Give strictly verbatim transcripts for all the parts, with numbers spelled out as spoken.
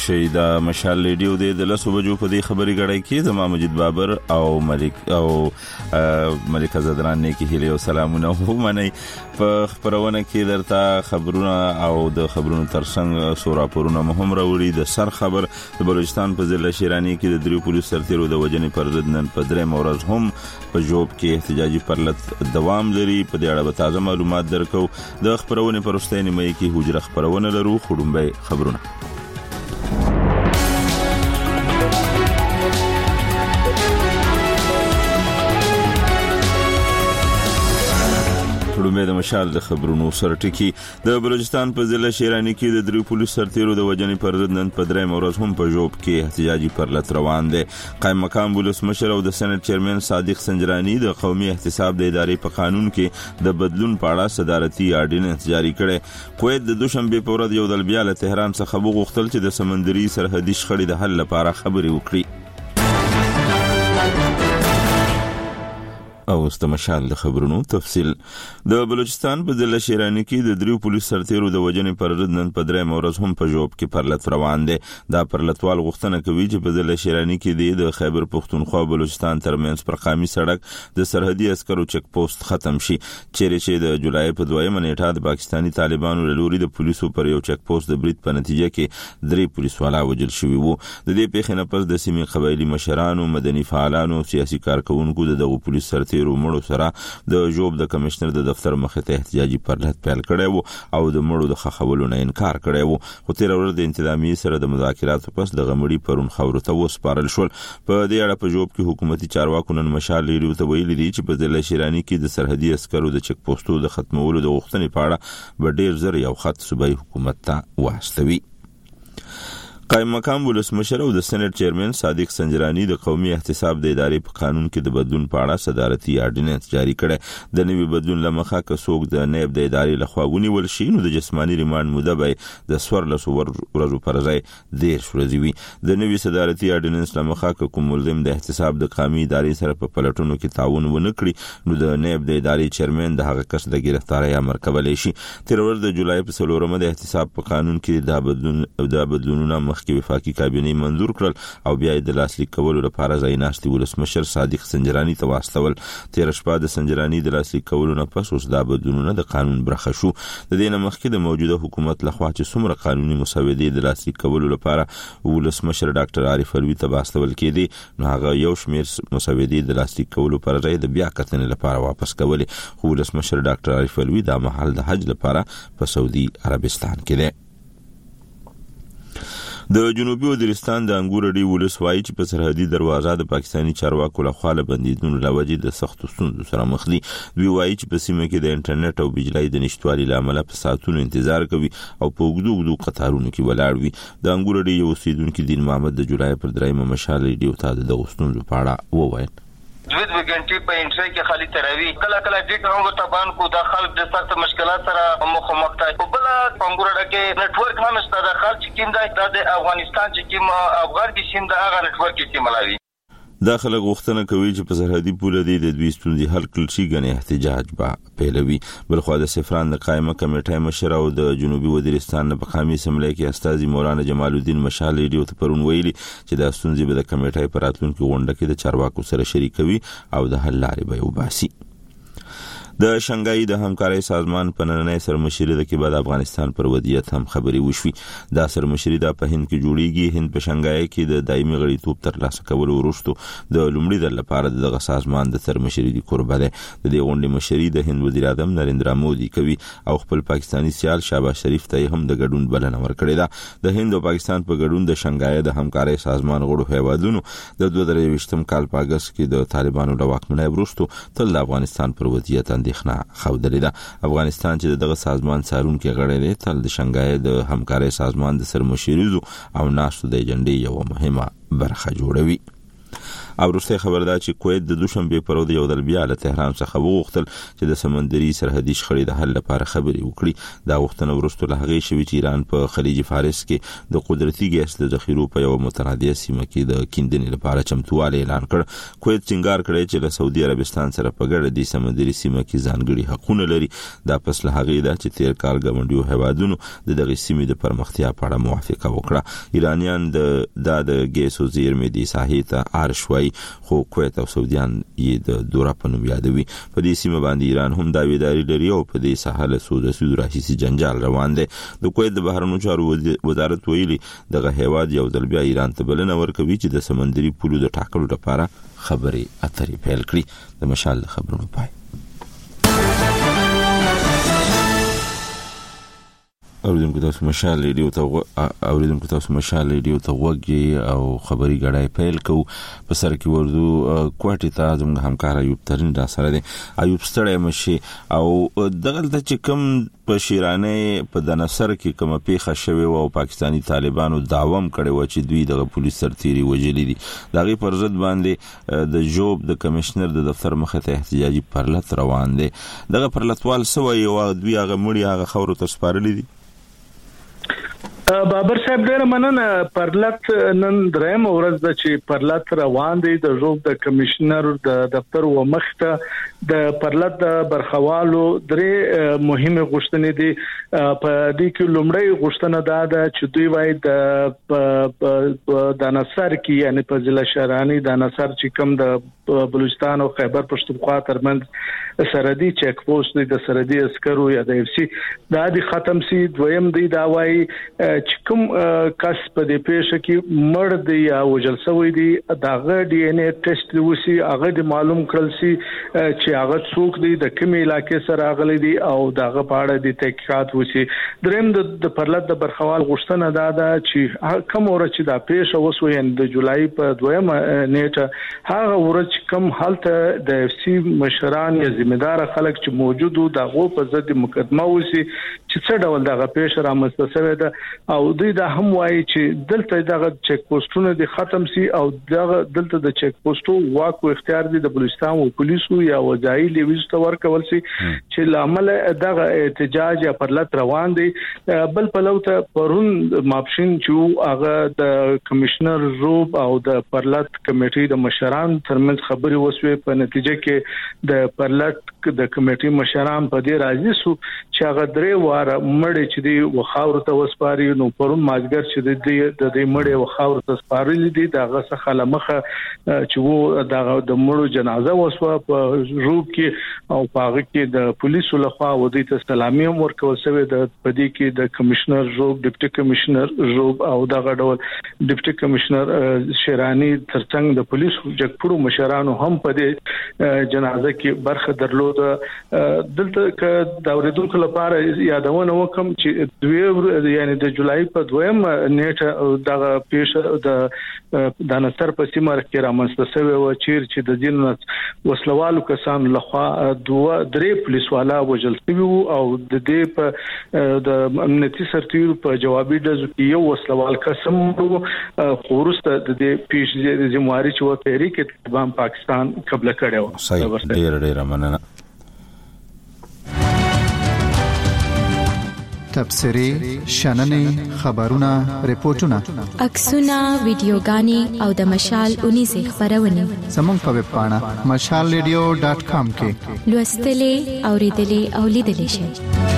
شي د مشال ریډیو د لسو بجو په دې خبري غړای کې د ماجد بابر او ملک او ملک زدران نه کې هلي او سلامونه ومني په خبرونه کې درته خبرونه او د خبرونو ترڅنګ سو راپورونه مهم راوړي د سر خبر د بلوچستان په ضلع شیرانی کې د دریو پولیس سرتیرو د وجنې پر ضد نن په درې مورز هم په جوب کې احتجاجي پرلط دوام لري. په دې اړه به تازه معلومات درکو. د خبرونه پر وروستۍ نیمه کې حجره خبرونه لرو. خړومبه خبرونه خړومبه د مشال د خبرونو سره ټکی. د بلوچستان په ضلع شیرانی کې د دریو پولیس سرتیرو د وجنې پر ضد نن په درې مورز هم په جوب کې احتجاجي پرلط روان دي. قائم مقام ولسمشر او د سېنات چیرمن صادق سنجرانی د قومي احتساب د ادارې په قانون کې د بدلون په اړه صدارتي آرډیننس جاری کړي. کویت د دوشنبه په ورځ یو ځل بیا له تهران څخه وغوښتل چې د سمندري سرحدي شخړې د حل لپاره خبرې وکړي. او استمشال د خبرونو تفصیل. د بلوچستان په ضلع شیرانی کې د دریو پولیس سرتیرو د وجنې پر ضد نن په درې مورز هم په جوب کې پرلط روان دي. دا پرلطوال غوښتنه کوي چې په ضلع شیرانی کې د خیبر پختونخوا بلوچستان ترمنځ پر قامي سړک د سرحدي عسکرو چک پوسټ ختم شي. چیرې چې د جولای په دویمه نیټه د پاکستاني طالبانو له لوري د پولیسو پر یو چک پوسټ د برید په نتیجه کې درې پولیسوالا وژل شوي وو. د دې پیښې نه پس د سیمې قبایلی مشرانو، مدني فعالانو، سیاسي کارکونکو د دغه پولیس سرتیرو مړو سره د جوب د کمشنر د دفتر مخې ته احتجاجي پرلط پیل کړی وو او د مړو د خخولو نه انکار کړی وو. خو تیر ورځ د انتظامی سره د مذاکراتو پس د غمړي پرون خبرو ته وسپارل شول. په دې اړه په جوب کې حکومتي چارواکو نن مشال لري ته ویلي دي چې په ضلع شیرانی کې د سرحدي عسکرو د چک پوسټو د ختمولو د غوښتنې په اړه به ډیر زر یو خط صوبایي حکومت ته واستوي. قائم مقام ولسمشر او د سېنات چیرمن صادق سنجرانی د قومي احتساب د ادارې په قانون کې د بدلون په اړه صدارتي آرډیننس جاری کړي. د نوي بدلون لمخه که څوک د نائب د ادارې لخوا ونیول شي نو د جسمانی ریماند موده به د څوارلس ورځو پر ځای دېرش ورځې وي. د نوي صدارتي آرډیننس لمخه که کوم ملزم د احتساب د قومي ادارې سره په پلټونو کې تعاون ونه کړي نو د نائب د ادارې چیرمن د هغه کس د گرفتاری امر کولای شي. تیر ورځ د جولای په څلورمه د احتساب په قانون کې د بدلون د بدلونونو مخکې وفاقي کابینه منظور کړل او بیا د لاسلیک کولو لپاره ځایناستي ولسمشر صادق سنجرانی ته واستول. تیر شپه د سنجرانی د لاسلیک کولو نه پس اوس دا بدلونونه د قانون برخه شو. د دې نه مخکې د موجوده حکومت لخوا چې څومره قانوني مسودې د لاسلیک کولو لپاره ولسمشر ډاکټر عارف الوی ته واستول کېدی نو هغه یو شمیر مسودې د لاسلیک کولو پر ځای د بیا کتنې لپاره واپس کولې. خو ولسمشر ډاکټر عارف الوی دا مهال د حج لپاره په سعودي عربستان کې دی. د جنوبي وزیرستان د انګورډي ولس وایي چې په سرحدي دروازه د پاکستاني چارواکو له خوا له بندیدونو لوجې د سختو ستونزو سره مخ دي. دوی وایي چې په سیمه کې د انټرنیټ او بجلی د نشټوالي له امله په ساعتونو انتظار کوي او په اوږدو اوږدو قطارونو کې ولاړ وي. د انګورډي یو اوسیدونکي دین محمد د جولای پر دریمه مشال ریډیو ته د دغو ستونزو په اړه وویل. دوه دوه غنټې په انټری کې خالی تراوی کله کله ډیټ هم تبان کو د خلک د سخت مشکلات سره مخامخ دي. په بل پنګورډه کې نتورک هم ستاسو د خلک چې کیم د افغانستان چې کیم افغان کې سیم د هغه نتورک کې ملاوي. داخله غوښتنه کوي چې په سرحدي پوله دی د دوی ستونزې حل کړل شي غني احتجاج به پیلوي. بلخو د سفران د قائمه کمیټه مشر او د جنوبي وزیرستان په قومي اسمبلی کې استاذ مولانا جمال الدین مشال ریډیو ته پرون ویلي چې د ستونزې به د کمیټې پر راتلونکو غونډه کې د چارواکو سره شریکوي او د حل لارې به وباسي. د شنګای د همکارۍ سازمان په نننۍ سرمشري د کې بعد افغانستان پر وضعیت هم خبري وشوي. دا سرمشري د په هند کې جوړیږي. هند په شنګای کې د دایمي غړیتوب ترلاسه کولو وروسته د لومړي ځل لپاره دغه سازمان د سرمشري د قربه ده. د دې غونډې مشري د هند وزیر اعظم نریندرا مودي کوي او خپل پاکستانی سیال شهباز شریف ته هم د ګډون بلنه ورکړې ده. د هند او پاکستان په ګډون د شنګای د همکارۍ سازمان غړو هیوادونو د دوه زره یوویشتم کال په اگست کې د طالبانو د واکمنۍ وروسته تل د افغانستان پر وضعیت اندېښنه خودلې ده. افغانستان چې دغه سازمان څارونکي غړی دی تل د شنګای د همکارۍ سازمان د سرمشریزو او ناسو د ایجنډې یو مهمه برخه جوړوي. او وروسته خبر ده چې کویت د دوشنبه پر ورځ یو ځل بیا له تهران څخه وغوښتل چې د سمندري سرحدي شخړې د حل لپاره خبرې وکړي. دا غوښتنه وروسته له هغې شوې چې ایران په خلیج فارس کې د قدرتي ګیس د ذخیرو په یو متنازعه سیمه کې د کیندنې لپاره چمتووالی اعلان کړ. کویت ټینګار کړی چې له سعودي عربستان سره په ګډه د سمندري سیمه کې ځانګړي حقونه لري. دا پس له هغې ده چې تیر کال ګاونډیو هیوادونو د دغې سیمې د پرمختیا په اړه موافقه وکړه. ایرانیان د دا د ګیسو زیرمې د ساحې ته ارش وایي، خو کویت او سعودیان یې د دوره په نوم یادوي. په دې سیمه باندې ایران هم داویداري لري او په دې ساحه له څو لسیزو راهیسې جنجال روان دی. د کویت د بهرنیو چارو وزارت ویلي دغه هیواد یو ځل بیا ایران ته بلنه ورکوي چې د سمندري پولو د ټاکلو لپاره خبرې اترې پیل کړي. د مشال د خبرونو پای. اوریدونکو تاسو مشال ریډیو ته اوریدونکو تاسو مشال ریډیو ته وګورئ او خبري غړای پیل کو. په سر کې ورزو کوټی ته زموږ همکار ایوب ترین را سره دی. ایوب ستړی مشي او دغه د چې کوم په شیرانه په د نصر کې کوم پیښه شوی او پاکستانی طالبانو داوم کړي و چې دوی د پولیس سرتيري وجلي دي. دغه پر ضد باندې د جوب د کمشنر د دفتر مخه ته احتجاجي پرلط روان دي. دغه پرلطوال سوی او دوی هغه مړي هغه خورو ته سپارلي دي. بابر صاحب ډېر مننه. پرلط نن دریم ورځ د چې پرلط روان دی د جوب د کمشنر د دفتر و مخته د پرلط د برخوالو درې مهمه غوښتنې دي. په دې کې لومړی غوښتنه دا ده چې دوی وایي د د نصر کې یعنی په ضلع شهرانی د نصر چې کوم د بلوچستان او خیبر پښتونخوا ترمنځ سرحدي چیک پوسټ دی د سرحدي عسکرو یا د اف سی دا دي ختم سي. دویم دی دا وایي چې کوم کس په دې پیښه کې مړ دی یا وژل شوی دی داغه ډي ان اے ټیسټ وسی هغه د معلوم کړل سي چې هغه څوک دی د کومې علاقې سره راغلی دی او داغه په اړه د تحقیقات وسی. دریم د پرلط د برخوال غوښتنه دا ده چې کوم ورځ چې دا پیښه وسوي د جولای په دویمه نیټه هغه ورځ کوم حالته د اف سی مشران یا ذمہدار خلک چې موجودو دغه په ضد مقدمه وسی چې څه ډول دغه پیښه رامنځته شوې ده او دوی دا هم وایي چې دلته دغه چک پوسټونه د ختم سي او دغه دلته د چک پوسټو واک او اختیار دي د بلوچستان او پولیسو یا وځای لیوز ته ورکول سي چې لامل دغه احتجاج یا پرلط روان دي. بل پلوته پرون ماپشین چې هغه د کمشنر روب او د پرلط کمیټې د مشران ترمنځ خبري وسوي په نتیجه کې د پرلط د کمیټې مشران په دې راځي سو چې هغه درې واره مړ چې دی وخاور ته وسپاري. نو پرون ماجګر چې د دې د مړ وخاور ته سپارلي دي دغه څخه لمخه چې وو د د مړو جنازه وسوه په روب کې او پاغه کې د پولیسو لخوا ودی ته سلامي ورکول شوی د پدې کې د کمشنر روب ډیپټي کمشنر روب او دغه ډول ډیپټي کمشنر شیرانی ترڅنګ د پولیسو جګپړو مشرانو هم په دې جنازه کې برخه درلود. دلته ک د اوریدونکو لپاره یادونه وکم چې دوی یعنی د جولای په دویم نیټه دغه پیښه د د نصر په سیمه کې رامنځته شوی و چې د دین وسلوالو کسان لخوا دوه درې پولیس والا وژل شوی او د دې په د امنیتي سرتیرو په جوابي ډزو کې یو وسلوال قسم خورسته د دې پیښې د ذمہواری چې و پیری کې تمام پاکستان قبل کړو. صحیح ډیر ډیر مننه. تبصرې، شننې، خبرونه، ریپورتونه، عکسونه، ویډیوګانې او د مشال اونیزه خبرونه زموږ په ویب پاڼه مشال ریډیو ډاټ کام کې لوستلې، اوریدلې او لیدلې شئ.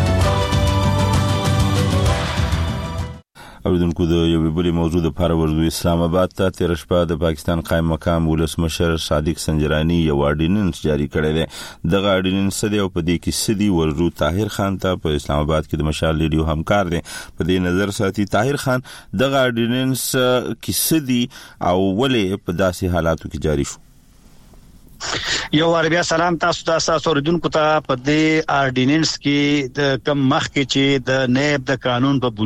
اوریدونکو د یو بل موضوع د لپاره ورزو اسلام آباد ته تیر شپه د پاکستان قائم مقام ولسمشر صادق سنجرانی یو اورډیننس جاری کړی دی. دغه اورډیننس دی او په دې کې سدي ورزو طاهر خان ته په اسلام آباد کې د مشال ریډیو همکار دی په دې نظر ساتي. طاهر خان دغه اورډیننس کې سدي او ولې په داسې حالاتو کې جاری شو؟ یو عربیا سلام تاسو ته تاسو اوریدونکو ته په دې اورډیننس کې د کم مخ کې چې د نیب د قانون په بنیاد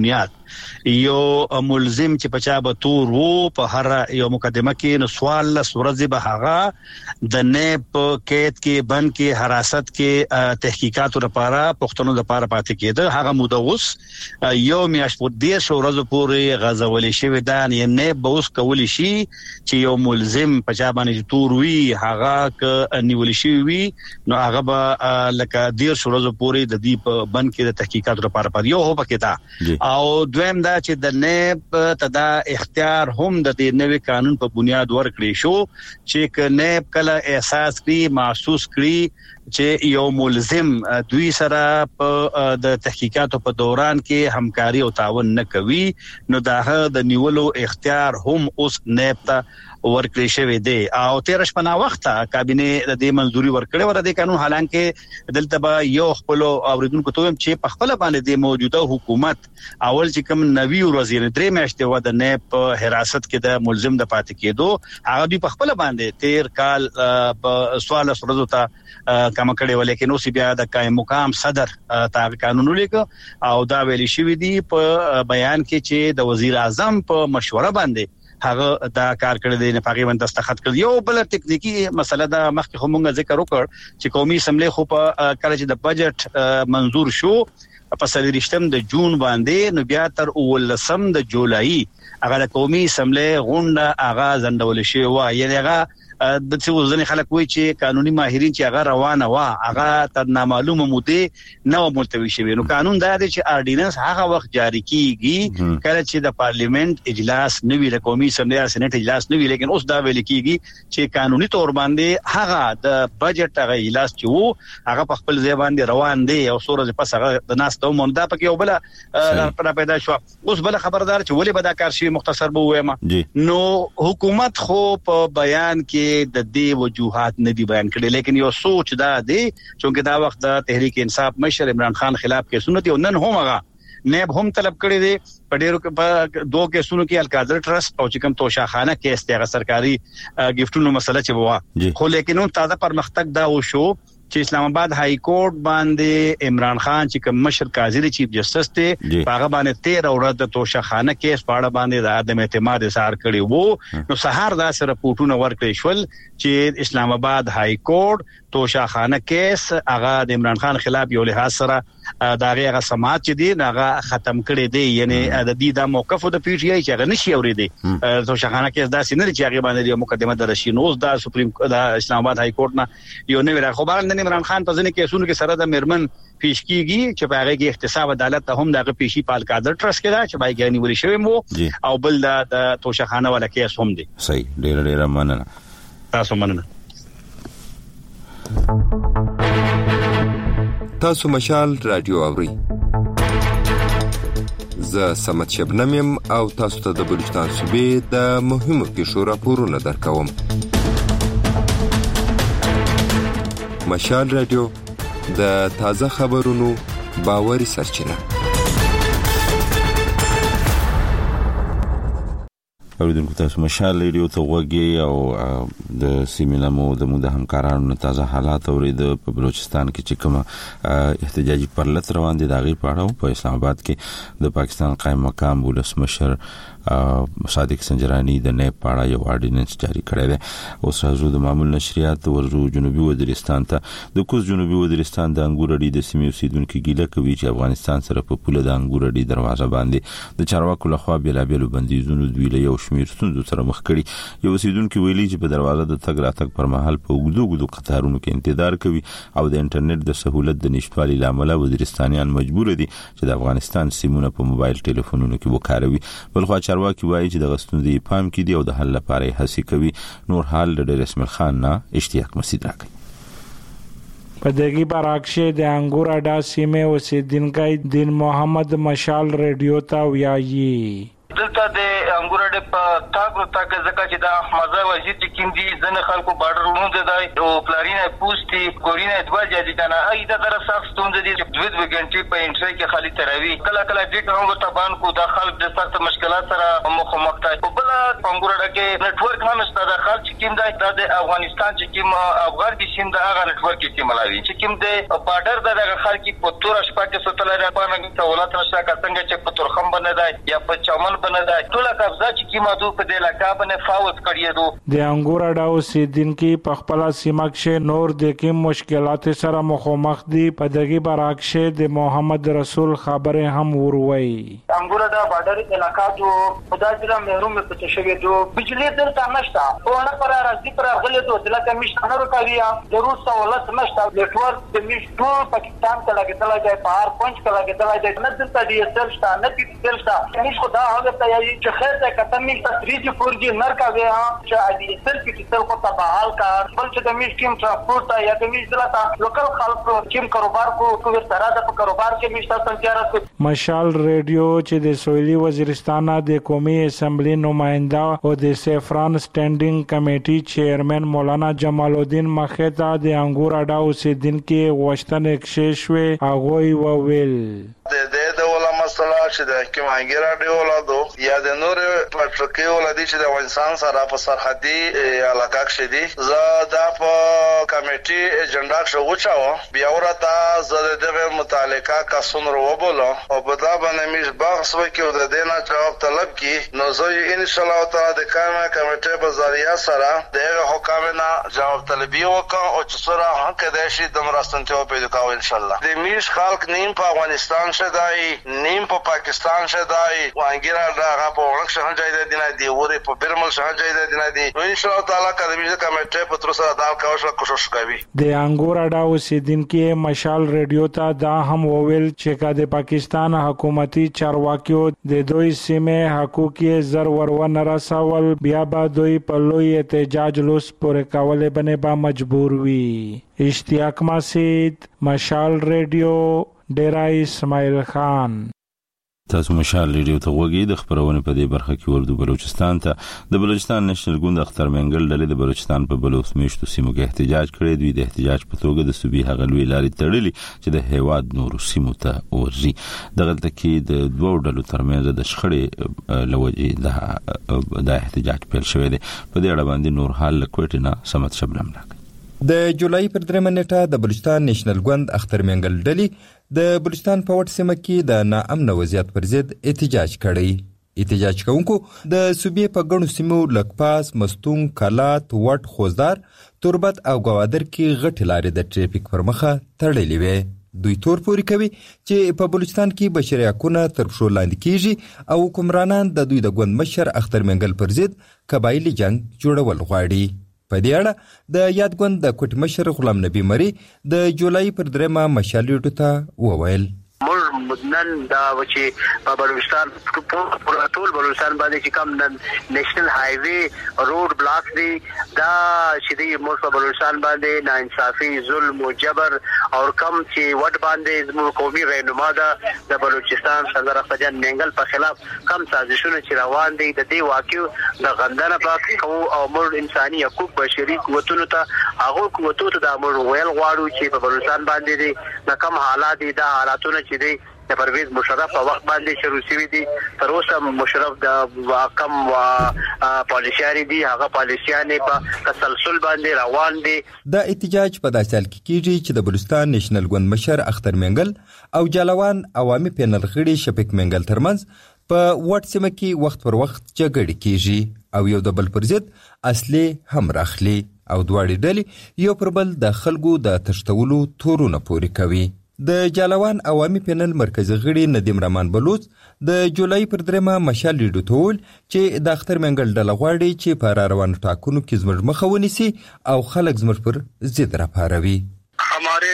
یو ملزم چې پچا به تور وو په هر یو مقدمه کې نو سوال له سورځ به هغه د نیب کېد کې بند کې حراست کې تحقیقات لپاره پښتنو لپاره پاتې کېده هغه مدوس یو میاش په دې سورځ پورې غزولې شوی دا نه نیب به اوس کولی شي چې یو ملزم پچا باندې تور وی هغه ک نیول شي وی نو هغه به لکه ډیر سورځ پورې د دې په بند کې د تحقیقات لپاره پاتې یو هو پکې تا او دویم دا چې د نیب تدا اختیار هم د دې نوې قانون په بنیاد ورکړي شو چې ک نیب کله احساس کړي محسوس کړي چې یو ملزم دوی سره په د تحقیقاتو په دوران کې همکاري او تعاون نه کوي نو دا د نیولو اختیار هم اوس نیب ته ورکړی شوی دی او تیر شپه وخت کابینه د دې منځوري ورکړې ور د قانون حالانکه دلته به یو خپل اوریدونکو ته چې په خپل باندې د موجوده حکومت اول چې کوم نوی وزیر درې میاشتې و د نیب په حراست کې د ملزم د پاتې کېدو هغه دوی په خپل باندې تیر کال په سوال سرزو ته کما کړي ولیکن اوس بیا د قائم مقام صدر تا قانون لیک او دا ویل شوی دی په بیان کې چې د وزیر اعظم په مشوره باندې هغه دا کار کړی دی نه پاګې باندې دستخط کړ یو بل ټکنیکی مسله دا مخکې همغه ذکر وکړ چې قومي اسمبلی خو په کله چې د بجټ منظور شو په سلیریشتم د جون باندې نو بیا تر اولسم د جولای هغه د قومي اسمبلی غونډه هغه زندول شي و یعنی هغه د څه وزن خلک وایي چې قانوني ماهرین چې هغه روانه وا هغه تر نامعلومه موده نو ملتوي شوی نو قانون دا دی چې اورډیننس هغه وخت جاری کیږي کله چې د پارلیمنت اجلاس نوی د قومي اسمبلی سېنات اجلاس نوی لیکن اوس دا ویل کیږي چې قانوني تور باندې هغه د بجټ هغه اجلاس چې وو هغه په خپل ځای باندې روان دی او سورځ پس هغه د ناس ته مونږ پکې یو بل پر پیدا شو اوس بل خبردار چې ولې به دا کار شي مختصر به وایم نو حکومت خو په بیان کې د دې وجوهات نه دی بیان کړي لیکن یو سوچ دا دی چې دا وخت د تحریک انصاف مشر عمران خان خلاف کې سنت او نن هم هغه نیب هم طلب کړی دی په ډیرو کې دوه کیسونو کې القادر ټرست او چې کوم توشاخانه کیس ته سرکاري گیفټونو مسله چې ووا خو لیکن نو تازه پرمختګ دا و شو چې اسلام آباد های کورټ باندې عمران خان چې کوم مشر قاضي چیف جسټس ته هغه باندې تیرا ورځ د توشاخانه کیس پاړه باندې د عدم اعتماد اظهار کړی وو نو سهار دا سره پورټونه ورکړي شول چې اسلام آباد های کورټ توشاخانه کیس هغه د عمران خان خلاف یو لحاظ سره دا هغه سماعت چې دی هغه ختم کړی دی یعنی د دې د موقف د پی ټی آی چې هغه نشي اورېدي توشاخانه کیس دا سینری چې هغه باندې یو مقدمه درشي نو د سپریم د اسلام آباد های کورټ نه یو نوی خبر د عمران خان په ځنې کیسونو کې سره د مرمن پیش کیږي چې په هغه کې احتساب عدالت ته هم دغه پیشي پال قادر ټرست کې دا چې بای ګانی ولې شوی مو او بل د توشاخانه ولا کیس هم دی صحیح ډیر ډیر مننه تاسو مننه تاسو مشال رادیو اوري زه سمت شبنم او تاسو ته د بلوچستان صوبې د مهمو پیښو راپورونه درکوم مشال رادیو د تازه خبرونو باوري سرچینه اوریدونکو تاسو مشال رادیو ته وګورئ او د سیمینامو د مو د همکارانو تازه حالات اورید په بلوچستان کې چې کوم احتجاجي پرلط روان دي داغي پاړو په اسلام آباد کې د پاکستان قائم مقام ولسمشر صادق سنجرانی د نیب پاړه یو اورډیننس جاری کړی دی اوس راځو د معمول نشریات ورزو جنوبي وزیرستان ته د کوز جنوبي وزیرستان د انګورړي د سیمې اوسیدونکو ګیله کوي چې افغانستان سره په پوله د انګورړي دروازه باندې د چارواکو لخوا بیلابیلو بندیزونو دوی له یو شمیر ستونزو سره مخ کړي یو اوسیدونکو ویلي چې په دروازه د تګ راتګ پر مهال په وګړو وګړو قطارونو کې انتظار کوي او د انټرنیټ د سہولت د نشټوالي لامل وزیرستانیان مجبور دي چې د افغانستان سیمونه په موبایل ټلیفونونو کې وکاروي بلخو چارواکي وایي چې د غستوندې پام کې دي او د حل لپاره هڅې کوي نور حال د ډیر اسماعیل خان نه اشتیاق مسعود راکړي په دغه برعکس د انګور اډا سیمه اوسیدونکو دین محمد مشال رادیو ته ویایي دلته د انګورډ په تاګو تاګ ځکه چې دا مزه وځي چې کیندي ځنه خلکو بارډر ونه دی او پلارینه پوسټي کورینه دوا جدي کنه ای دا طرف صاف ستونزې دي دوه دوه غنټې په انټری کې خالي تراوی کله کله ډیټ هم تبان کو د خلک د سخت مشکلات سره مخامخ دي او بل پنګوره کې نتورک هم ستاسو خلک چې کوم دی د افغانستان چې کوم افغان دي سیم د هغه نتورک کې ملاوي چې کوم دی بارډر د خلک په تور شپه کې ستل را پانګ ته نشته څنګه چې په تورخم باندې یا په چمن باندې ټول قبضه چې کیما دو په دې لکه باندې فاوت کړی دو د انګور اډاو سیدونکو په خپل سیمه کې نور د کوم مشکلات سره مخامخ دي په دغه برعکس د محمد رسول خبره هم وروي انګور اډا بارډر علاقہ جو خدای محروم په تشوي جو بجلی درته نشته او نه پر راځي پر غلې دو د لکه مشتنه روکاویا ضرور سہولت نشته نتورک د مشتو پاکستان ته لګیدل دی په هر پنځ کې لګیدل دی نه د ډي اس ال شته نه د ډي اس ال شته هیڅ خدا هغه ته یی چې خیر ته کتن نشته تھری جی فور جی نر کا ویا چې ډي اس ال کې څه کو ته بحال کار بل چې د میش کیم ټرانسپورت یا د میش دلته لوکل خلک چې کاروبار کو کوم سره د کاروبار کې میشته سنجارت مشال ریډیو چې د سویلي وزیرستان د قومي اسمبلی نمائنده او د سیفران سټینډینګ کمیټي چیرمن مولانا جمال الدین مخیتا د انګور اډا اوسیدونکو وشتن کښشوي اغوي وویل د دې د علماء مسله چې د کیمانګر اډیو ولادو یا د نور پټرکی ولادي چې د افغانستان سره په سرحدي علاقه کې دي زه د په کمیټي ایجنډا شو وچاو بیا ورته زه د متعلقه کسون رو وبوله او په دا باندې میش بحث وکړو د دینه جواب طلب کی نو زه ان شاء الله تعالی د کارمه کمیټه په ذریعہ سره د حکامنا جواب طلبي وکړو او چې سره حق د شي د مرستنتو پیدا کوو ان شاء الله د میش خلق نیم په افغانستان شدای نیم په پاکستان شدای وانګرا دغه په ورک شهر جای د دینه دی وره په برمل شهر جای د دینه دی ان شاء الله تعالی کله د کمیټه په تر سره دال کوشش کوشش کوي د انګور اډا اوسیدونکو مشال ریډیو ته دا هم وویل چې کا د پاکستان حکومتي چارواکیو د دوی سیمه حقوقي زر ورونه رسول بیا به دوی په لوی احتجاج لوس پورې کولې بنه با مجبور وي اشتیاق مسید مشال ریډیو ډیرا اسماعیل خان تاسو مشال ریډیو ته وګورئ د خبرونه په دې برخه کې ورته بلوچستان ته د بلوچستان نېشنل ګوند اختر منګل ډلې د بلوچستان په بلوچ میشتو سیمو کې احتجاج کړی دی د احتجاج په توګه د صوبې هغه لوی لارې تړلې چې د هیواد نورو سیمو ته ورځي دغه تکي د دوه ډلو ترمنځ د شخړې لوجې د احتجاج پیل شوی دی په دې اړه باندې نور حال کوټینا سمت شبنم راک د جولای پر درېمه نیټه د بلوچستان نېشنل ګوند اختر منګل ډلې د بلوچستان په وټ سیمه کې د ناامن وضعیت پر ضد احتجاج کړی احتجاج کوونکو د صوبې په ګڼو سیمو لکپاس مستون کلات وټ خوزدار تربت او گوادر کې غټ لارې د ټریفیک پر مخه تړلې وې دوی تور پوري کوي چې په بلوچستان کې بشري حقوقونه تر پښو لاندې کیږي او حکمرانان د دوی د ګوند مشر اختر منګل پر ضد قبایلی جنگ جوړول غواړي په دې اړه د یاد ګوند د کوټ مشر غلام نبی مری د جولای پر درېمه مشالې ته وویل مر مدنن دا چې په بلوچستان په ټول بلوچستان باندې چې کوم نېشنل های وی روډ بلاک دی دا چې دی مر په بلوچستان باندې ناانصافي ظلم او جبر او کم چې وډ باندې زموږ قومي رهنما دا د بلوچستان صدر احمد منګل په خلاف کم سازشونه چې روان دي د دې واقعو د غندنه په او مر انساني حقوق بشري قوتونو ته هغه قوتونو ته د امر ویل غواړو چې په بلوچستان باندې دي کم حالات دي د حالاتونو چې دی د پرویز مشرف په وخت باندې شروع شوی دي تر اوسه مشرف د کم پالیسیانې دي هغه پالیسیانې په تسلسل باندې روان دي د احتجاج په داسې حال کې کیږي چې د بلوچستان نېشنل ګوند مشر اختر منګل او جالوان عوامي پینل غړي شفیق منګل ترمنځ په وټ سیمه کې وخت پر وخت جګړې کیږي او یو د بل پر ضد اصلي هم راخلي او دواړي ډلې یو پر بل د خلکو د تشتولو تورونه پوري کوي د جالوان عوامي پینل مرکزی غړي ندیم رحمان بلوچ د جولای پر درېمه مشال ریډیو ته وویل چې د اختر منګل ډله غواړي چې په را روانو ټاکنو کې زموږ مخه ونیسي او خلک زموږ پر ضد راپاروي हमारे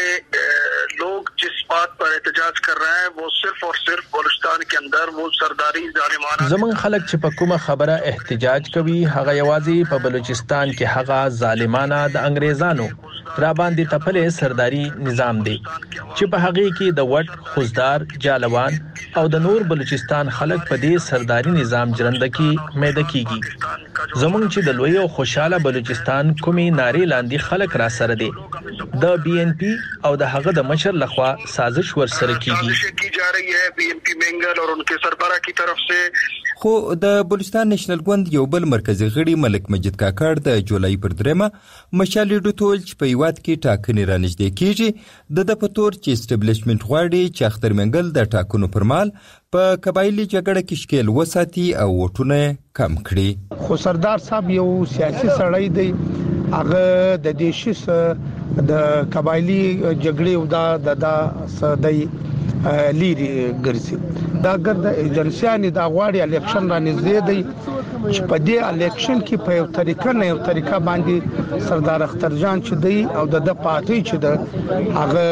लोग जिस बात पर एहतजाज कर रहे हैं वो सिर्फ और सिर्फ बलूचिस्तान के अंदर वो सरदारी ظالمانه زمون خلک چې په کومه خبره احتجاج کوي هغه یوازې په بلوچستان کې هغه ظالمانه د انګريزانو را باندې تپلې سرداري نظام دی چې په هغه کې د وټ خوزدار جالوان او د نور بلوچستان خلک په دې سرداري نظام جرنده کې میده کیږي زمونږ چې د لوی او خوشاله بلوچستان کومي ناری لاندې خلک را سره دي د بی ان پی او د هغه د مشر لخوا سازش ور سره کیږي کی جا رہی ہے بی ان پی منگل اور ان کے سربراہ کی طرف سے. خو د بلوچستان نېشنل ګوند یو بل مرکزی غړي ملک مجید کاکړ د جولای پر درېمه مشالې ډوټول چې په یوات کې ټاکنې رانږدې کیږي د د پتور چې اسټابلیشمنت غواړي چې اختر منګل د ټاکنو پر مال په قبایلی جګړه کې شکیل وساتي او وټونه کم کړي. خو سردار صاحب یو سیاسي سړی دی هغه د دیشس د قبایلی جګړې او د د سدای لیری ګرځي دا ګرد ایجنسیانی دا غواړي الیکشن را نږدې دی چې په دې الیکشن کې په یو طریقه نه یو طریقه باندې سردار اختر جان چې دی او د د پارټي چې د هغه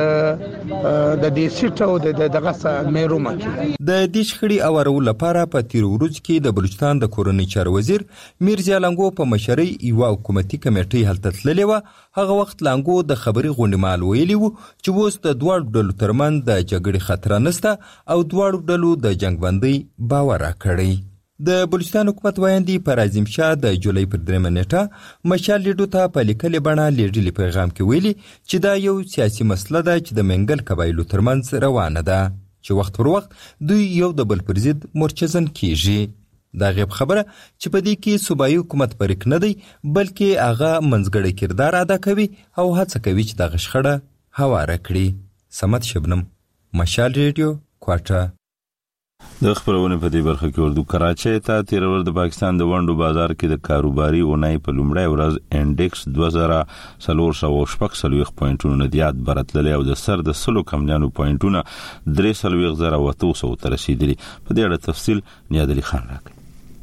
د د دې سیټ او د دغه مېرومه کې د دې شخړې اورو لپاره په تیر ورځ کې د بلوچستان د کورنۍ چارو وزیر میرزا لنګو په مشرۍ یو حکومتي کمیټې هلته تللې و. هغه وخت لنګو د خبري غونډې مال ویلي وو چې اوس د دوه ډلو ترمن د جګړې خطر نشته او دوه ډلو د جنگ بندي باور راکړي. د بلوچستان حکومت وایندي پر عظیم شاه د جولای پر درېمه نیټه مشال لیډو ته په لیکلې بڼه لیډلي پیغام کې ویلي چې دا یو سیاسي مسله ده چې د منګل قبایلو ترمنځ روانه ده چې وخت پر وخت دوی یو د بل پر ضد مورچزن کیږي. دا غیب خبره چې په دې کې صوبایي حکومت پرېک نه دی بلکې هغه منځګړی کردار ادا کوي او هڅه کوي چې د غشخړه هواره کړي. سمت شبنم، مشال ریډیو، کوټه. د خبرونه په دې برخه کې وردو کراچۍ ته تیر ور د پاکستان د وندو بازار کې د کاروباري اونۍ په لومړی ورځ انډیکس دوه زره څلور سوه شپږ څلوېښت پوینټونو زیات برتللی او د سر د سلو کمپنیانو پوینټونه درې څلوېښت زره اوه سوه ته رسیدلي. په دې اړه تفصیل نیاد علي خان راکړي.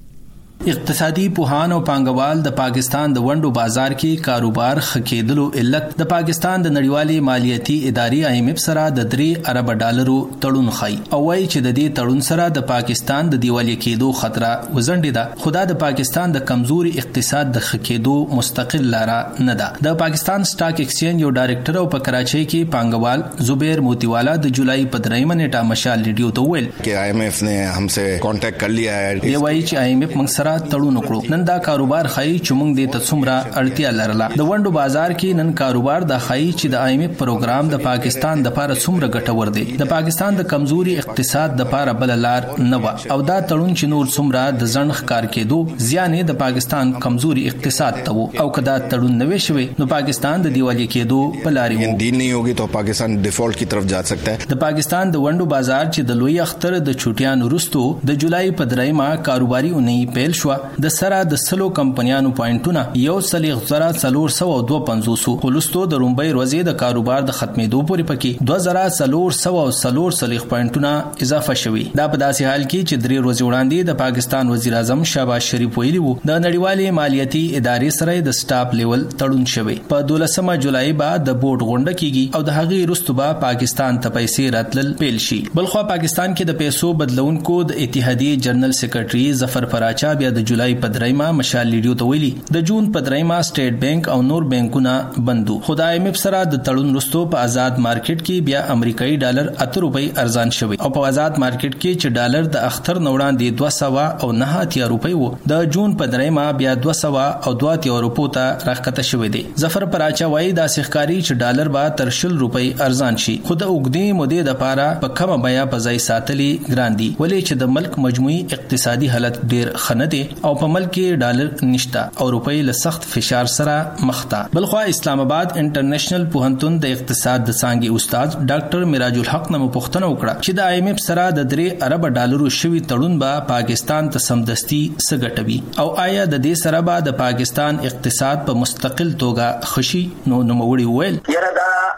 اقتصادي پوهان او پانګوال د پاکستان د ونډو بازار کې کاروبار خکېدلو علت د پاکستان د نړیوالې مالیاتي ادارې آی ایم ایف سره د درې ارب ډالرو تړون خای او وايي چې د دې تړون سره د پاکستان د دیوالي کېدو خطر وزنډي ده. خدا د پاکستان د کمزوري اقتصاد د خکېدو مستقل لاره نه ده. د پاکستان سٹاک ایکسچینج یو ډایرکټر او په کراچۍ کې پانګوال زبیر موتیوالا د جولای په درېمه نیټه مشال ریډیو ته ویل چې آی ایم ایف نے ہم سے کانټیکټ کر لیا ہے. دی وايي چې آی ایم ایف موږ تړون وکړو. نن دا کاروبار خای چې موږ دې ته څومره اړتیا لرله. د ونډو بازار کې نن کاروبار د خای چې د آی ایم ایف پروګرام د پاکستان د لپاره څومره ګټور دی. د پاکستان د کمزوري اقتصاد د لپاره بل لار نه و او دا تړون چې نور څومره د ځنخ کار کېدو زیان د پاکستان کمزوري اقتصاد ته وو او کدا تړون نه وشوي نو پاکستان د دیوالي کېدو په لارې وو. دین نه ہوگی تو پاکستان ډیفالت کی طرف جا سکتا ہے. د پاکستان د ونډو بازار چې د لوی اختر د چوټیانو وروسته د جولای په درېمه کاروباري اونۍ پیل شو د سره د سلو کمپنیانو پوینټونه یو سلیغ زره څلور سوه او دوه پنځوس ولستو د رومبای ورځې د کاروبار د ختمېدو پورې پکې دوه زره څلور سوه او څلور سلیغ پوینټونه اضافه شوي. دا په داسې حال کې چې درې ورځې وړاندې د پاکستان وزیر اعظم شهباز شریف ویلي وو د نړیوالې مالیاتي ادارې سره د سټاپ لیول تړون شوی. په دولسمه جولای بعد د بورډ غونډه کیږي او د هغې وروسته به پاکستان ته پیسې راتلل پیل شي. بلخو پاکستان کې د پیسو بدلونکو د اتحادیې جنرال سیکریټري ظفر پراچا بیا د جولای په درېمه مشال لیډیو ته ویلي د جون په درېمه سټیټ بانک او نور بانکونه بندو. خدای ایم ایف سره د تړون وروسته په آزاد مارکیټ کې بیا امریکایي ډالر اته روپۍ ارزان شوی او په آزاد مارکیټ کې چې ډالر د اختر نوړاندې دوه سوه او نه اتیا روپۍ وو د جون په درېمه بیا دوه سوه او دوه اتیا روپو ته راکته شوی دی. ظفر پراچا وایي دا سخکاری چې ډالر به تر شل روپۍ ارزان شي خو د اوږدې مودې لپاره په کمه بیا په ځای ساتلي ګران دي ولې چې د ملک مجموعي اقتصادي حالت ډیر خنه دي او په ملک کې ډالر نشتا او روپۍ له سخت فشار سره مخ ده. بلخو اسلام آباد انټرنیشنل پوهنتون د اقتصاد د څانګې استاد ډاکټر میراج الحق نه پوښتنه وکړه چې د آی ایم ایف سره د درې ارب ډالرو شوی تړون به پاکستان ته سمدستي څه ګټوي او آیا د دې سره به د پاکستان اقتصاد په مستقل توګه خشي. نو نوموړي ویل یره دا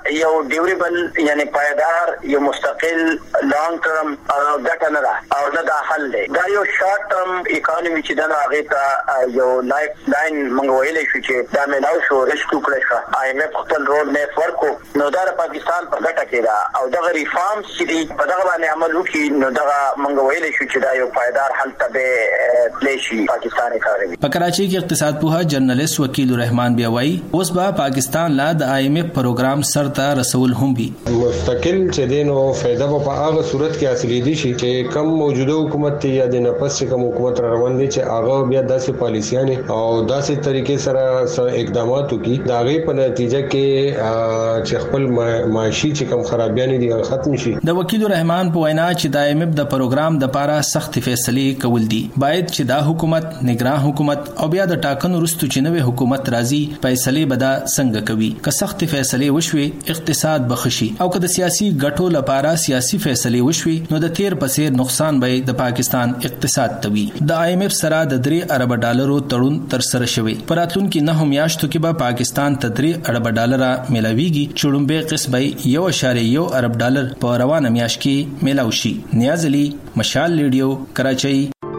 یو ډیوریبل یعنی پایدار یو مستقل لانګ ټرم ګټه نه ده او نه دا حل دی. دا یو شارټ ټرم اکانومي چې دا هغه ته یو لایف لاین موږ ویلې شو چې دا ملاو شو رسکو کړی شو آی ایم ایف خپل رول نه ورکو نو دا پاکستان په ګټه کې دا او دغه ریفارمز چې په دغه باندې عمل وکړي نو دغه موږ ویلې شو چې دا یو پایدار حل ته پلیشي پاکستان کاروي. په کراچي کې اقتصاد پوها جرنالست وکیل الرحمن بیاوي اوس به پاکستان لا د آی ایم ایف پروګرام سر ته رسول هم وي. مستقل چې دینو فائدہ په هغه صورت کې حاصلې دي چې کم موجوده حکومت یا د نفس چې کوم حکومت روان دي چې هغه بیا داسې پالیسیانه او داسې طریقې سره اقدامات وکړي دا غي په نتیجه کې چې خپل معاشي چې کوم خرابیان دي ختم شي. د وکیل الرحمن په وینا چې د آی ایم ایف د پروګرام د لپاره سخت فیصلې کول دي باید چې دا حکومت نگران حکومت او بیا د ټاکنو وروسته چې نوې حکومت راځي فیصلې بدا څنګه کوي که سخت فیصلې وشوي اقتصاد بخشي او که د سیاسي ګټو لپاره سیاسي فیصلې وشوي نو د تیر پسیر نقصان به د پاکستان اقتصاد توي. د آی ایم ایف سره د درې ارب ډالرو تړون تر سره شوی په راتلونکي نه میاشتو کې به پاکستان ته درې ارب ډالر ملاويږي چې لومبه قسمه یو اشاریه یو ارب ډالر په روانه میاشت کې ملاوي شي. نیاز علي مشال ریډیو کراچۍ.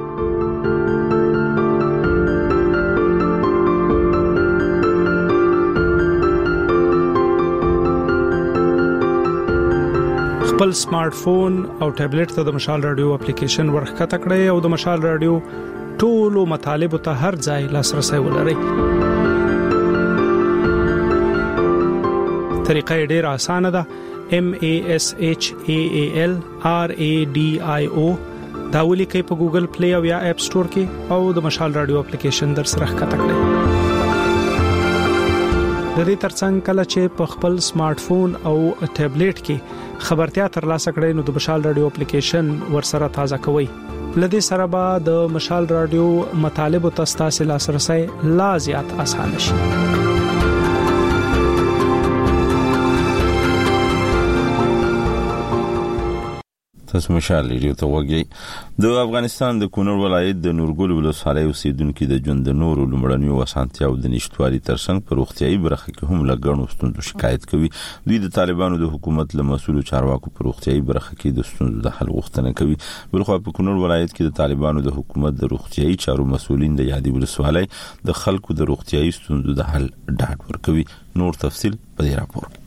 خپل سمارټ فون او ټابلیټ ته د مشال رادیو اپلیکیشن ورخته کړئ او د مشال رادیو ټولو مطالب ته هر ځای لاسرسي ولرئ. طریقه ډیره اسانه ده. M A S H A A L R A D I O دا ولیکئ په ګوګل پلی او یا اپ سٹور کې او د مشال رادیو اپلیکیشن در سره ښکته کړئ. د دې ترڅنګ کله چې په خپل سمارټ فون او ټابلیټ کې خبرتیا ترلاسه کړئ نو د مشال رادیو اپلیکیشن ورسره تازه کوئ. لدې سره به د مشال رادیو مطالب او تاسو لاسرسي لا زیات اسانه شي. تاسو مشال ریډیو ته وګورئ. د افغانستان د کونړ ولایت د نورګل ولسوالۍ اوسیدونکو د ژوند د نورو لمړنیو وسانتیاو د نشټوالي ترڅنګ په روغتيایي برخه کې هم لګڼو ستونزو شکایت کوي. دوی د طالبانو د حکومت له مسؤلو چارواکو په روغتيایي برخه کې د ستونزو د حل غوښتنه کوي. بلخو په کونړ ولایت کې د طالبانو د حکومت د روغتيایي چارو مسؤلین د یادې ولسوالۍ د خلکو د روغتيایي ستونزو د حل ډاډ ورکوي. نور تفصيل په دې راپور کې.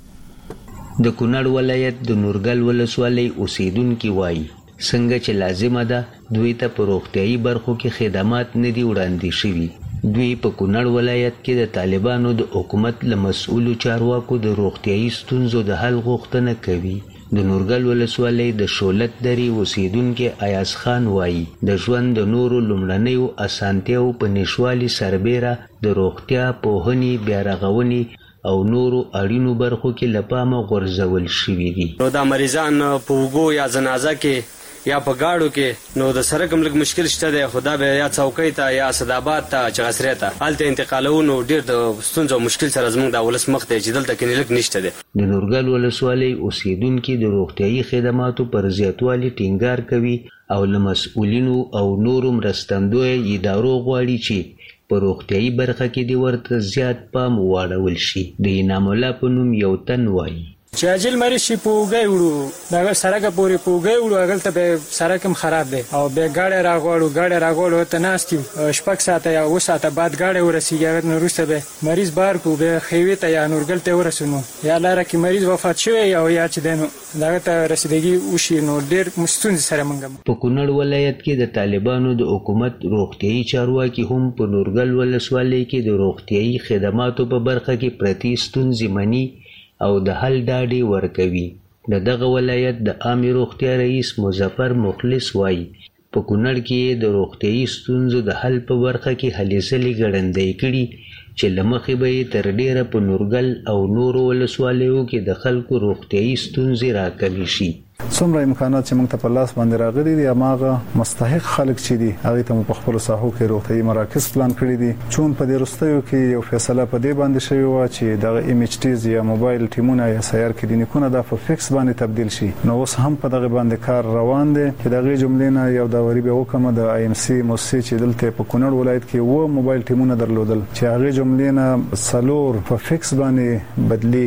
د کونړ ولایت د نورګل ولسوالۍ اوسیدونکو وایي څنګه چې لازمه ده دوی ته په روغتيایي برخو کې خدمات نه دي وړاندې شوي. دوی په کونړ ولایت کې د طالبانو د حکومت له مسؤلو چارواکو د روغتيایي ستونزو د حل غوښتنه کوي. د نورګل ولسوالۍ د شولت درې اوسیدونکو ایاز خان وایي د ژوند د نورو لمړنیو اسانتیاو په نشوالي سربېره د روغتیا پوهنې بیا رغونې او نورو اړینو برخو کې لپامه غورځول شوي دي. نو دا مریضان په وګو یا جنازه کې یا په گاډو کې نو د سره کوم لږ مشکل شته دی. خدا به یا څوکۍ ته یا صدابات ته چغسرې ته الته انتقالونو ډیر د ستونزو مشکل سره زموږ د ولس مخ ته چې دلته کې لږ نشته دی. د نورګل ولسوالۍ اوسیدونکو د روغتيایي خدماتو پر زیاتوالي ټینګار کوي او له مسؤلینو او نورو مرستندوی ادارو غواړي چې په روغتيایي برخه کې د ورته زیات پام واړول شي. د انعام الله په نوم یو تن وایي چې اجل مریض شي پوګي وړو دا سرګه پوری پوګي وړو اګل ته به سرکم خراب دی او به گاډه راغوړو گاډه راغوړو ته ناستیو شپږ ساعته یا و ساعته بعد گاډه ورسیږي نو روسته به مریض بار کو به خوي ته یا نورګل ته ورسونو یا لاره کې مریض وفات شوی او یا چې دینو دا ته رسیدګي وشي نو ډیر مستون سره منګم. په کونړ ولایت کې د طالبانو د حکومت روغتيایي چارواکي هم په نورګل ولسوالۍ کې د روغتيایي خدماتو په برخه کې پرتی ستونزې مني او د حل ډاډي ورکوي. د دغه ولایت د عامه روغتیا رئیس مظفر مخلص وایي په کونړ کې د روغتيایي ستونزو د حل په برخه کې هلې ځلې ګړندۍ کړي چې لمخې به تر ډیره په نورګل او نورو ولسوالیو کې د خلکو روغتيایي ستونزې راکړي شي. څومره امکانات چې موږ ته په لاس باندې راغلي دي هغه مستحق خلک چې دي هغه ته په خپل ساحو کې روغتيایي مراکز پلان کړی دي. چون په دې وروستیو کې یو فیصله په دې باندې شوی و چې د ایم ایچ ټیز یا موبایل ټیمونه یا سیار کلینیکونه د فکس باندې تبدیل شي. نو اوس هم په دغه باندې کار روان دی چې دغه جملې نه یو دا وری به وکمه د آی ام سی موسسې چې دلته په کونړ ولایت کې و موبایل ټیمونه درلودل چې هغه جملې نه سلور په فکس باندې بدليږي.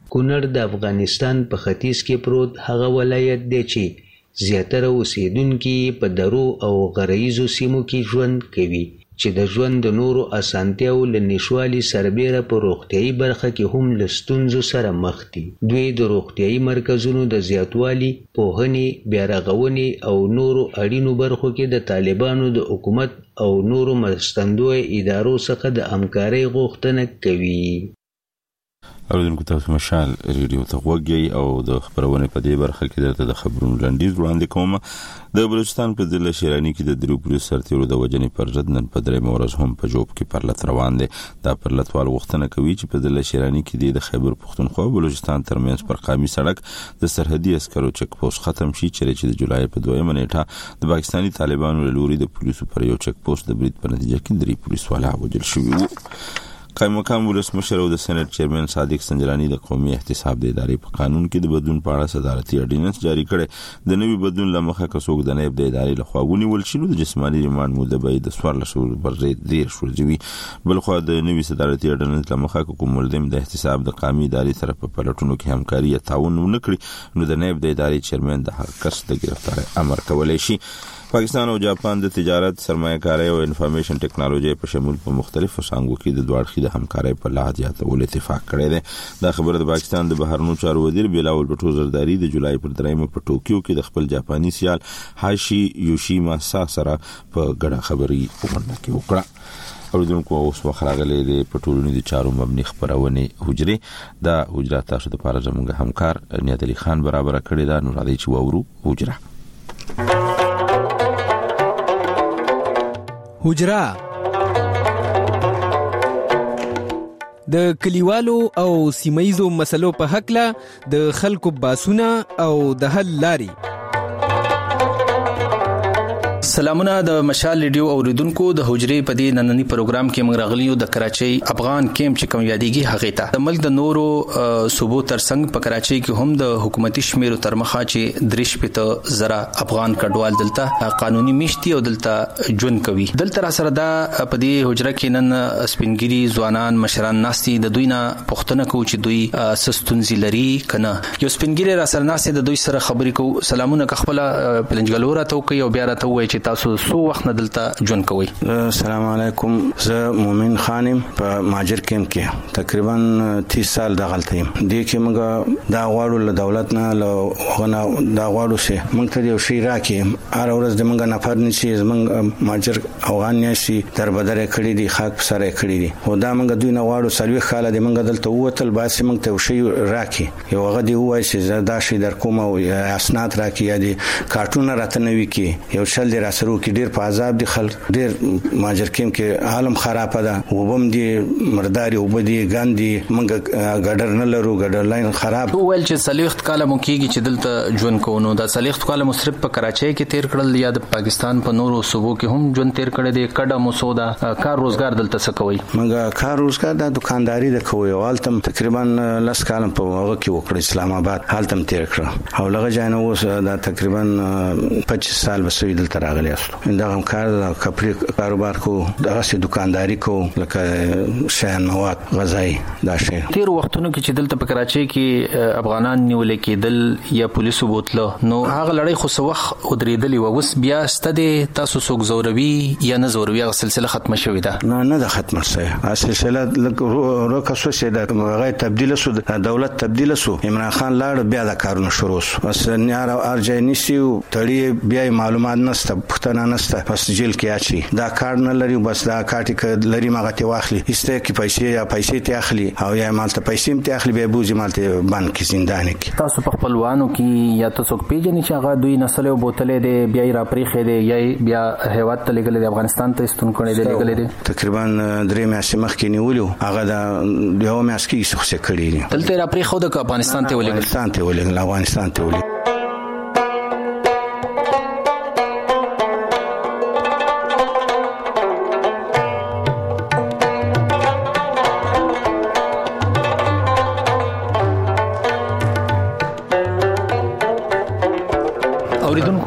کونړ د افغانستان په ختیځ کې پروت هغه ولایت دی چې زیاتره اوسیدونکي په درو او غرایزو سیمو کې ژوند کوي چې د ژوند د نورو اسانتیاو له نشوالي سربیره په روغتیایي برخه کې هم له ستونزو سره مخ دي. دوی د روغتیایي مرکزونو د زیاتوالي، پوهنې، بیارغونې او نورو اړینو برخو کې د طالبانو د حکومت او نورو مرستندوی ادارو څخه د همکارۍ غوښتنه کوي. اوریدونکو تاسو مشال ریډیو ته غوږی او د خبرونې په دې برخه کې درته د خبرونو لنډیز وړاندې کوم. د بلوچستان په ضلع شیرانی کې د درو پولیس سرتیرو د وجنې پر ضد نن په درې مورز هم په جوب کې پرلط روان دي. دا پرلطوال غوښتنه کوي چې په ضلع شیرانی کې د خیبر پښتونخوا او بلوچستان ترمنځ پر قامي سړک د سرحدي عسکرو چک پوسټ ختم شي چې د جولای په دویمه نیټه د پاکستاني طالبانو له لوري د پولیسو پر یو چک پوسټ د برید په نتیجه کې درې پولیس والا وژل شوي وو. قائم مقام ولسمشر او د سېنات چیرمن صادق سنجرانی د قومي احتساب د ادارې په قانون کې د بدلون په اړه صدارتي اډیننس جاری کړي. د نوي بدلون لمخه کڅوګ د نائب د ادارې لخوا ونیول شي د جسماني ریماند موده به د سوار لشو برزید دیر شورځوي. بل خو د نوي صدارتي اډیننس لمخه کوم ملزم د احتساب د قومي ادارې سره په پلټونو کې همکاري یا تعاون نه کړي نو د نائب د ادارې چیرمن د هر کس د گرفتار امر کولای شي. پاکستان او جاپان د تجارت، سرمایه‌کاري او انفارمیشن ټیکنالوژي په شمول په مختلفو څانګو کې د دوه اړخیزه همکارۍ په لحاظ یاتول اتفاق کړی دی. دا خبره د پاکستان د بهرنیو چارو وزیر بلاول بټو زرداری د جولای پر دریمه په ټوکیو کې د خپل جاپاني سیال هاشي یوشیما سا سره په ګډه خبري وکړه کې وکړه. اوریدونکو اوس وخراغلې د پټولونی د چارو مبني خبرونه حجره دا حجره تاسو د پاره زموږ همکار نیت علي خان برابر کړی دا نور علي چې وورو حجره حجره د کلیوالو او سیمایزو مسلو په حق له د خلکو باسونه او د حل لاري. سلامونه د مشال ریډیو اوریدونکو د حجرې په دې نننی پروګرام کې موږ راغلیو د کراچۍ افغان کیمپ چې کوم یادېږي هغه ته د ملک د نورو صوبو ترڅنګ په کراچۍ کې هم د حکومتي شمیرو تر مخه چې دریش پته زرا افغان کډوال دلته قانوني میشتي او دلته ژوند کوي. دلته را سره دا په دې حجره کې نن سپینګری ځوانان مشران ناستي د دوی نه پوښتنه کوي چې دوی سستونزي لري کنه. یو سپینګری را سره ناستي د دوی سره خبرې کوي. سلامونه خپل پلنجګلور ته کوي او بیا راته وایي چې تاسو سو وخت نه دلته ژوند کوي. السلام علیکم. زه مومن خانم په ماجر کیمپ کې تقریبا تیس سال دغلته یم. دې کې موږ دا غواړو له دولت نه له غنا دا غواړو چې موږ ته یو شی راکې هر ورځ د موږ نفر نشي موږ ماجر افغان نشي تر بدره کړی دي خاک سره کړی دي او دا موږ دوی نه غواړو سروي خاله د موږ دلته وتل باسي موږ ته شی راکې یو غدي وای چې دا شی در کوم او اسناد راکې یا دي کارټون راته نوي کې یو شل د سرو کې ډیر په عذاب دي خلک ډیر ماجر کیم کې عالم خراب ده وبم دي مرداري وبدي ګاندي منګ ګډر نه لرو ګډر لاین خراب. ول چې صلیخت کاله مو کېږي چې دلته ژوند کوو دا صلیخت کاله مو صرف په کراچۍ کې تیر کړل یا د پاکستان په نورو صوبو کې هم ژوند تیر کړی دی کډه مو سودا کار روزګار دلته څه کوي؟ منګ کار روزګار د دکانداري د کوي والتم تقریبا لس کال په هغه کې وکړ اسلام آباد حالتم تیر کړ او لږه ځای اوس دا تقریبا پچیس سال بسوي دلته راغلی دا هم کار د کپری کاروبار کو دغه سي دکانداري کو لکه شین مواد غذایی دا شی. تیر وختونو کې چې دلته په کراچۍ کې افغانان نیول کېدل یا پولیسو بوتله نو هغه لړۍ خو سوخ ودرېدلی و اوس بیا ستدي تاسو څوک زوروي یا نه زوروي هغه سلسله ختمه شوې ده؟ نه نه ده ختمه شوې سلسله روکه شو چې د هغه تبدیل شو دولت تبدیل شو عمران خان لاړ بیا دا کارونه شروع شو بس نه ارجای نشي تړي بیا معلومات نشته پښتنه نشته بس جیل کې اچي دا کار نه لري بس دا کاټي ک لري ماغه ته واخلي هیڅ کې پیسې یا پیسې ته اخلي او یا مالته پیسې ته اخلي به بوزي مالته باندې کې زندان کې. تاسو په خپلوانو کې یا تاسو پیژنې چې هغه دوی نسل او بوتلې دي بیا را پریخې دي یا بیا هیواد ته لګلې د افغانستان ته استون کړي دي لګلې دي تقریبا درې میاشتې مخکې نیولو هغه دا یو میاشت کې څه کړی دي دلته را پریخو د افغانستان ته ولګل افغانستان ته ولګل افغانستان ته ولګل.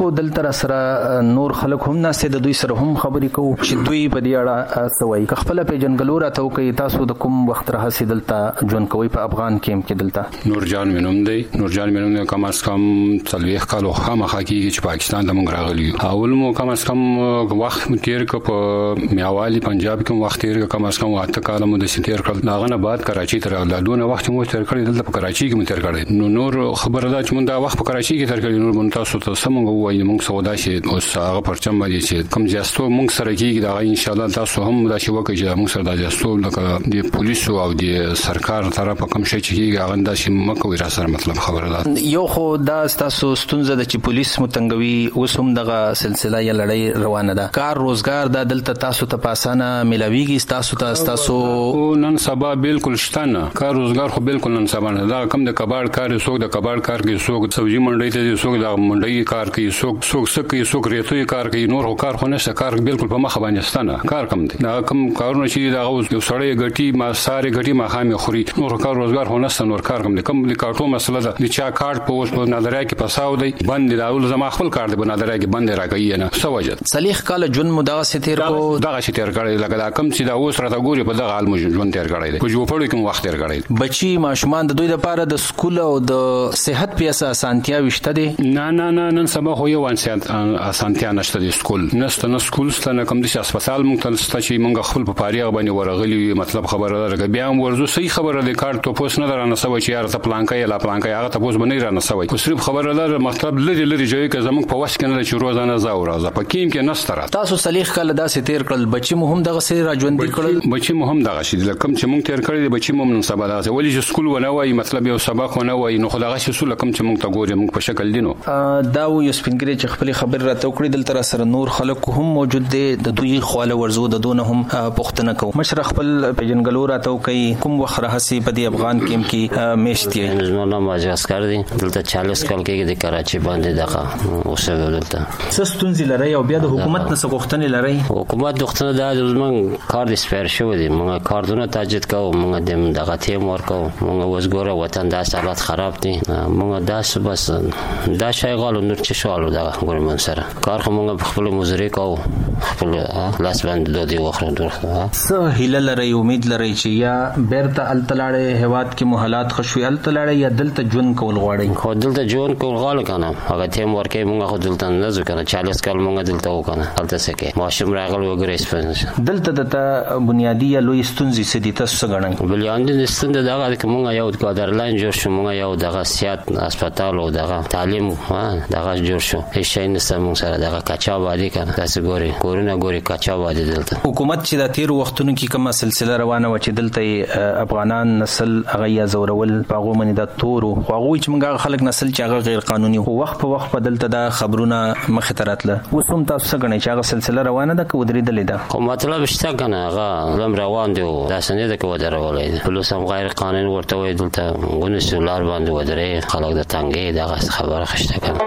خو دلته سره نور خلک هم ناسته د دوی سره هم خبرې کوو چې دوی په دې اړه سوي خپل پیژنګلو راته کوي تاسو د کوم وخت راځي دلته ژوند کوي په افغان کیمپ کې دلته نور جان مینوم دی نور جان مینوم دی کم از کم څلويخ کالو خامخا کیږي چې پاکستان ته موږ راغلي اول مو کم از کم وخت تیر ک په میاوالی پنجاب کې وخت تیر کم از کم واته کال مو د سینټیر کړ داغه نه بعد کراچي ته راغله دونه وخت مو تیر کړی دلته په کراچي کې مو تیر کړی نو نور خبره ده چې مونږ دا وخت په کراچي کې تیر کړی نور مونږ تاسو ته سمون وایي مونږ سودا شي او هغه پرچم باندې چې کم جاستو مونږ سره کېږي دا ان شاء الله تاسو هم دا شی وکړئ چې مونږ سره دا جاستو لکه د پولیسو او د سرکار طرف کوم شي چې هغه دا شی مکو را سره مطلب خبره ده یو خو دا تاسو ستونزه د چې پولیس متنګوي اوس هم دغه سلسله یا لړۍ روانه ده کار روزګار دا دلته تاسو ته پاسانه ملاويږي تاسو ته تاسو نن سبا بالکل شتنه کار روزګار خو بالکل نن سبا نه دا کم د کباړ کار څوک د کباړ کار کوي څوک سبزی منډي ته څوک د منډي کار کوي څوک څوک سکي څوک ریتوي کار کوي نور هو کار خو نشته کار بالکل په مخ باندې ستنه کار کم دي دا کم کارونه چې دا یو سړی غټي ما ساره غټي ما خامي خوري نور کار روزګار خو نشته نور کار کم دي کم د کارټو مسله ده د چا کارت په اوس په نظر کې پساو دی بند دا اول زما خپل کار دی په نظر کې بند راکې نه سوجت صلیح کال جون مدغه ستیر کو دغه ستیر کړی لکه دا کم چې دا اوس راته ګوري په دغه حال مو ژوند تیر کړی دی په جو په کوم وخت تیر کړی بچي ماشومان د دوی لپاره د سکول او د صحت پیسه اسانتیا وشته دي نه نه نه نن سبا خو یو انسان اسانتیا نشته د سکول نشته نه سکول ستنه کوم د هسپتال مونږ تل ست چې مونږ خپل په پاریغ باندې ورغلی مطلب خبره ده بیا هم ورزو صحیح خبره ده کار ته پوس نه درانه سوي چې یار ته پلانکا یا لا پلانکا هغه ته پوس باندې رانه سوي خو صرف خبره ده مطلب لري لري ځای کې زموږ په واسه کې نه چې روزانه زاو راځه په کیم کې نستره تاسو صلیح کله دا ستیر کړل بچي مو هم دغه سری راځوند کړل بچي مو هم دغه شي لکه چې مونږ تیر کړی بچي مو نن سبا ده ولې چې سکول ونه وای مطلب یو سبق ونه وای نو خدای شي سول کوم چې مونږ ته ګوري مونږ په شکل دینو دا یو سپینګری چې خپل خبر راته وکړي دلته سره نور خلک هم موجود دي د دوی خواله ورزو د دونه هم پښتنه کو مشر خپل پیژنګلو راته کوي کوم وخت راهسي په دې افغان کیم کې میشتي نو نو ماجاس کړ دي دلته چالیس کال کې د کراچي باندې دغه اوسه دلته سستونزي لري او بیا د حکومت نه غوښتنې لري حکومت غوښتنه دا د موږ کار د سپیر شو دي موږ کارونه تاجد کوو موږ د دغه تیم ورکو موږ وزګوره وطن د حالات خراب دي موږ داس بس دا شای غالو نور چې شوالو دا ګورمن سره کار خو موږ خپل مزري کوو خپل لاس باندې دوی وخت درته څه هیله لري امید لري چې یا بیرته التلاړې هواد کې محالات خوشوي التلاړې یا دلته جون کول غواړي خو دلته جون کول غواړي کنه هغه تیم ورکې موږ خو دلته نه ځو کنه چالیس کال موږ دلته وکنه الته سکه ماشوم راغل وګړي سپنس دلته د بنیادی یا لوی ستونزې سدي تاسو غنئ بنیادی ستونزې دغه چې موږ یو کادرلاین جوړ شو موږ یو دغه سیاست هسپتال او دغه تعلیم دغه جوړ شو هیڅ شي نه سم سره دغه کچا وادي کنه تاسو ګوري کورونه ګوري کچا وادي دلته حکومت چې د تیر وختونو کې کومه سلسله روانه و چې دلته افغانان نسل هغه یا زورول پاغو منی د تورو خو چې موږ خلک نسل چې هغه غیر قانوني هو وخت په وخت په دلته د خبرونه مخ ته راتله اوس هم تاسو څنګه چې هغه سلسله روانه ده کو درېدلې ده خو مطلب شته کنه هغه لم روان دی دا سنې ده کو درولې پولیس هم غیر قانوني ورته وي دلته غونې سولار باندې ودرې خلک د تنګې دغه خبره خشته کنه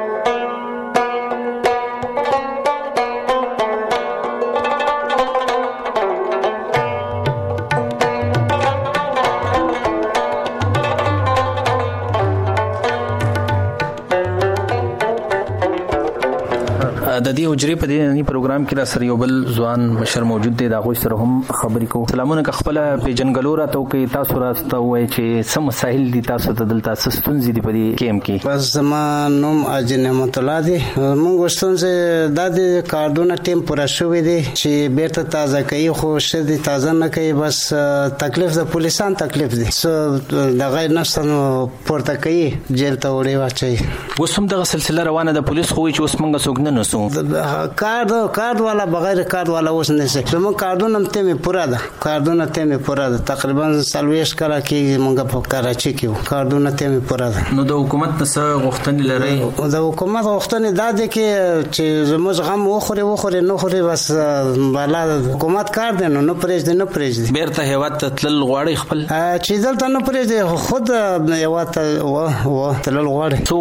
د دې حجرې په دې نړۍ پروګرام کې را سره یو بل ځوان مشر موجود دی دا غوښ سره هم خبرې کوو سلامونه خپل پیژنګلو راته کوي تاسو راته وای چې سم مسائل دي تاسو ته دلته ستونزې دي په دې کیم کې بس زما نوم اجي نعمت الله دی موږ ستونزې د دې کارډونه ټیم پوره شوې دي چې بیرته تازه کوي خو شدي تازه نه کوي بس تکلیف د پولیسان تکلیف دي د غیر نفسانو پورته کوي جیل ته وړي واچي اوس هم دغه سلسله روانه ده پولیس خو چې اوس موږ څوک نه نسو کارد کارد والا بغیر کارد والا اوس نه شي زموږ کارډونه ته می پورا ده کارډونه ته می پورا ده تقریبا سلويش کړه کې موږ په کراچي کې کارډونه ته می پورا ده نو د حکومت څخه غوښتنې لري د حکومت غوښتنې دا ده کې چې زموږ غم وخوري وخوري نه خوري بس بالا حکومت کار دی نو نه پرېږدي نه پرېږدي بیرته هیواد ته تلل غواړي خپل چې دلته نه پرېږدي خود هیواد ته و و تلل غواړي څو بچیان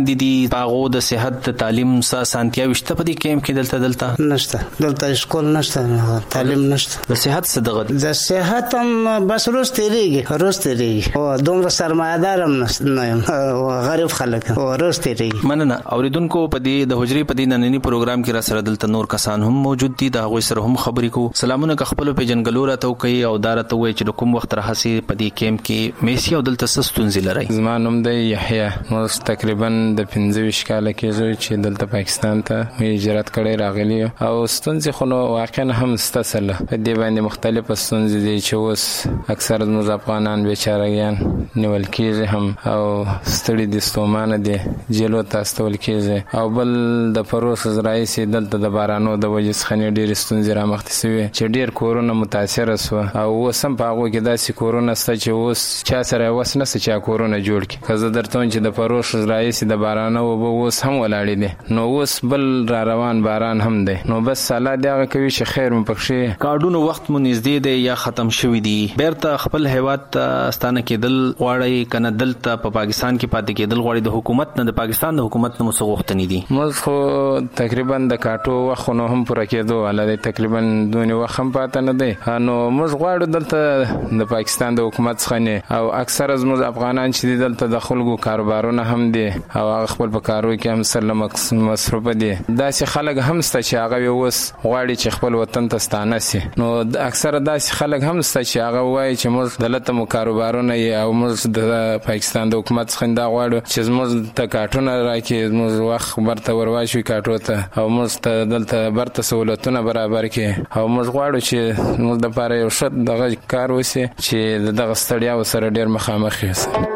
خويندې دي پاغو د صحت تعلیم سره سانتیا وشته په دې کیمپ کې دلته دلته نشته دلته سکول نشته تعلیم نشته د صحت صدقه د صحت هم بس روز تیریږي روز تیریږي او دومره سرمایه‌دار هم نه یم غریب خلک او روز تیریږي مننه اوریدونکو په دې د حجرې په دې نننی پروګرام کې را سره دلته نور کسان هم موجود دي دا غوي سره هم خبرې کو سلامونه که خپل پیجنګلو راته کوي او دارته وای چې کوم وخت راهسي په دې کیمپ کې میسي او دلته سستونځ لري زما نوم دی یحیی مو تقریبا د پنځه ویشت کال کې چې دلته پاکستان ته هجرت کړی راغلی او ستونزې خو نو واقعا هم ستاسله په دې باندې مختلف ستونزې دي چې اوس اکثر د افغانان بیچارهګان نیول کېږي هم او ستړي دي ستومانه دي جیلو ته استول کېږي او بل د پروس رئیس دلته د بارانو د وجې څخه ډېر ستونزې را مخته شوې چې ډېر کورونه متاثر شو او اوس هم په هغو کې داسې کورونه شته چې اوس چا سره وس نشته چې کورونه جوړ کړي که زه درته وایم چې د پروس رئیس د بارانو اوبه اوس هم ولاړې دي نو اوس بل را روان باران هم دی نو بس الله دې هغه کوي چې خیر مو پکښې کارډونو وخت مو نږدې دی یا ختم شوي دي بیرته خپل هیواد ته ستانه کېدل غواړئ که نه دلته په پاکستان کې پاتې کېدل غواړئ د حکومت نه د پاکستان د حکومت نه مو څه غوښتنې دي موږ خو تقریبا د کاټو وخت نو هم پوره کېدو الله دې تقریبا دونې وخت هم پاته نه دی نو موږ غواړو دلته د پاکستان د حکومت څخه نه او اکثر زموږ افغانان چې دلته د خلکو کاروبارونه هم دي او هغه خپل په کارو کې هم سره مصروف دي داسې خلک هم شته چې هغه اوس غواړي چې خپل وطن ته ستانه سي نو اکثر داسې خلک هم شته چې هغه وایي چې موږ دلته مو کاروبارونه او موږ د پاکستان د حکومت څخه دا غواړو چې موږ ته کارټونه راکړي موږ وخت برته ورواچوي کارټو ته او موږ ته دلته برته سہولتونه برابر کړي او موږ غواړو چې موږ د لپاره یو ښه دغه کار وشي چې دغه ستړیا سره ډېر مخامخ شي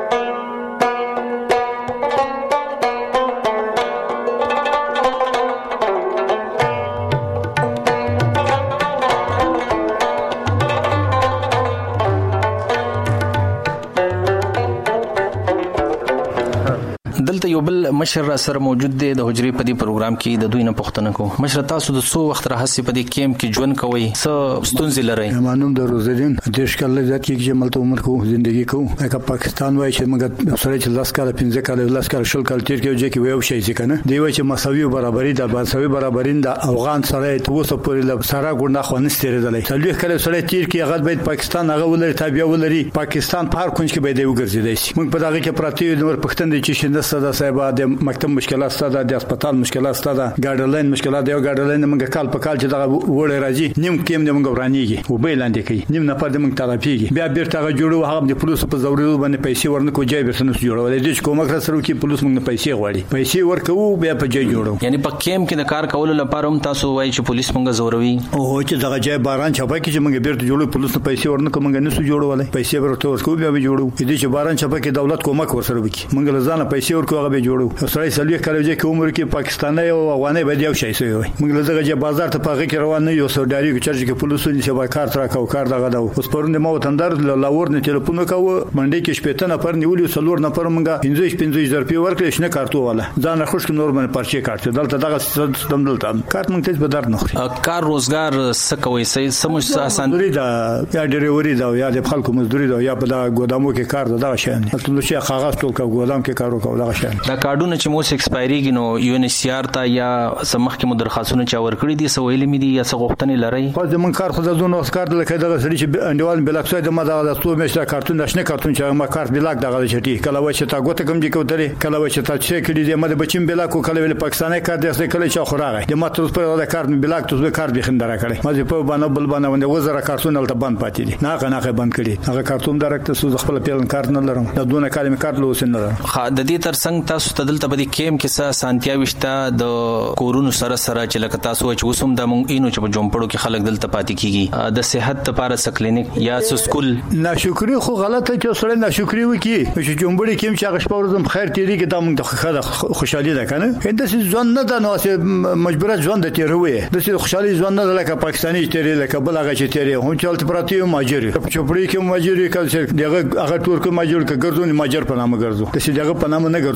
دلته یو بل مشر را سره موجود دی د حجرې په دې پروګرام کې د دوی نه پوښتنه کو مشر تاسو د څو وخت راهسي په دې کیمپ کې ژوند کوئ څه ستونزې لرئ مانوم د روزدین دیش کله ذات کې چې ملته عمر کو ژوندۍ کو اګه پاکستان وای چې موږ سره چې لاس کال پنځه کال لاس کال شل کال تیر کې چې ویو شي ځکه نه دی وای چې مساوي برابرۍ د مساوي برابرین د افغان سره ته وسه پورې ل سره ګورنه خو نه ستېرېدلې تلوي کله سره تیر کې هغه باید پاکستان هغه ولري تابع ولري پاکستان په هر کونج کې باید وګرځي شي موږ په دغه کې پراتی نور پښتون دي چې شنده صدا صاحب د مکتب مشکلات ستاسو د هسپتال مشکلات ستاسو ګاډلاین مشکلات دی ګاډلاین موږ کال په کال چې دغه وړه راځي نیم کېم د موږ ورانیږي او به لاندې کوي نیم نه پد موږ تراپیږي بیا بیرته جوړو هغه د پولیسو په زوري باندې پیسې ورنکو جای بیرته نس جوړولې د کومک سره کې پولیس موږ پیسې غواړي پیسې ورکو بیا په جای جوړو یعنی په کېم کې د کار کولو لپاره هم تاسو وایي چې پولیس موږ زوروي او چې دغه جای باران چپا کې چې موږ بیرته جوړو پولیس پیسې ورنکو موږ نس جوړولې پیسې ورته ورکو بیا به جوړو دې چې باران چپا کې دولت کومک ورسره وکړي موږ لزانه پیسې ورکو هغه به جوړو سره سلوي کله چې عمر کې پاکستاني او افغاني به یو شي سوی وي موږ لږه چې بازار ته پاغه کې روان نه یو سوداري کې چرچ کې پولیسو نه سبا کار تر کاو کار دغه دا اوس پرونه مو تندر لاور نه ټلیفون وکاو منډي کې شپته نفر نیولې سلور نفر موږ پنځه پنځه زر په ورکړې شنه کارتو والا ځان خوش کې نور باندې پرچې کارت دلته دغه سیستم دلته کارت موږ ته به درد نه خوري کار روزګار سکوي سي سمج آسان دوری دا یا ډریوري دا یا د خلکو مزدوري دا یا په دا ګودامو کې کار دا شان ټول شي کاغذ ټول کا ګودام کې کارو کو دا شان دا کارډونه چې مو ایکسپایری نو یو ان سی آر ته یا سمخ کې مدرخصونه چا ورکړي دي سویل می دي یا څه غوښتنې لري خو د من کار خو د زونه اسکار د لکه دغه سړي چې انډیوال بلاک ساید ما دا د څو میاشتې کارتون نشنه کارتون چې ما کارت بلاک دغه چټي کله و چې تا ګوت کوم دي کوتري کله و چې تا چې کړي دي ما د بچیم بلاک کله ویل پاکستاني کار دي اصلي کله چې خوراغه د ما تر پر د کارت بلاک تاسو کارت به خندره کړي ما په باندې بل باندې ونده وزره کارتون ولته بند پاتې دي نه نه بند کړي هغه کارتون ډایرکټ تاسو خپل پیلن کارت نه لرم د دونه کلمې کارت لوسن نه لرم خا د دې تر څنګه تاسو تدل تبدي کېم کې څه سانتیا وشته د کورونو سره سره چې لکه تاسو چې وسوم د مونږ اینو چې په جومپړو کې خلک دلته پاتې کیږي د صحت لپاره س کلینیک یا س سکول ناشکری خو غلطه چې سره ناشکری وکي چې جومبړي کې چې هغه شپورزم خیر تیری کې د موږ خوشحالي ده کنه انده سي ځون نه د نو مجبوره ځون د تیروي د سي خوشحالي ځون نه لکه پاکستاني تیری لکه بل هغه چې تیری هم چلت پراتی ماجری په چوپړي کې ماجری کله چې دغه هغه تور کې ماجر کې ګرځون ماجر په نامه ګرځو د سي دغه په نامه نه ګرځو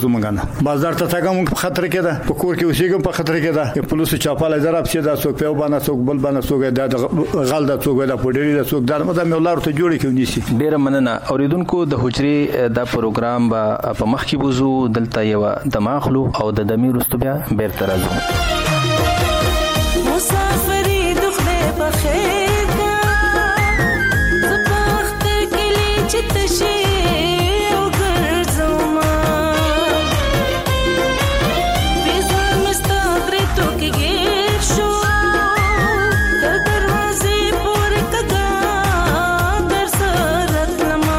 ورځو مونږ نه بازار ته تاګم په خطر کې ده په کور کې اوسېګم په خطر کې ده پولیس چاپاله ضرب چې دا څوک په باندې څوک بل باندې څوک دا غل دا څوک دا پډری دا څوک دا مده مې ولر ته جوړې کې ونیسي. ډیر مننه اوریدونکو د حجرې دا پروګرام با په مخ کې وزو دلته یو دماغلو او د دمیر استبیا بیرته راځو. مسافری دخله بخیر کا زبخت کلی چتشی او ګرځما بیزو مستغری تو کې ګیر شو در دروازې پور کګا در سرت لما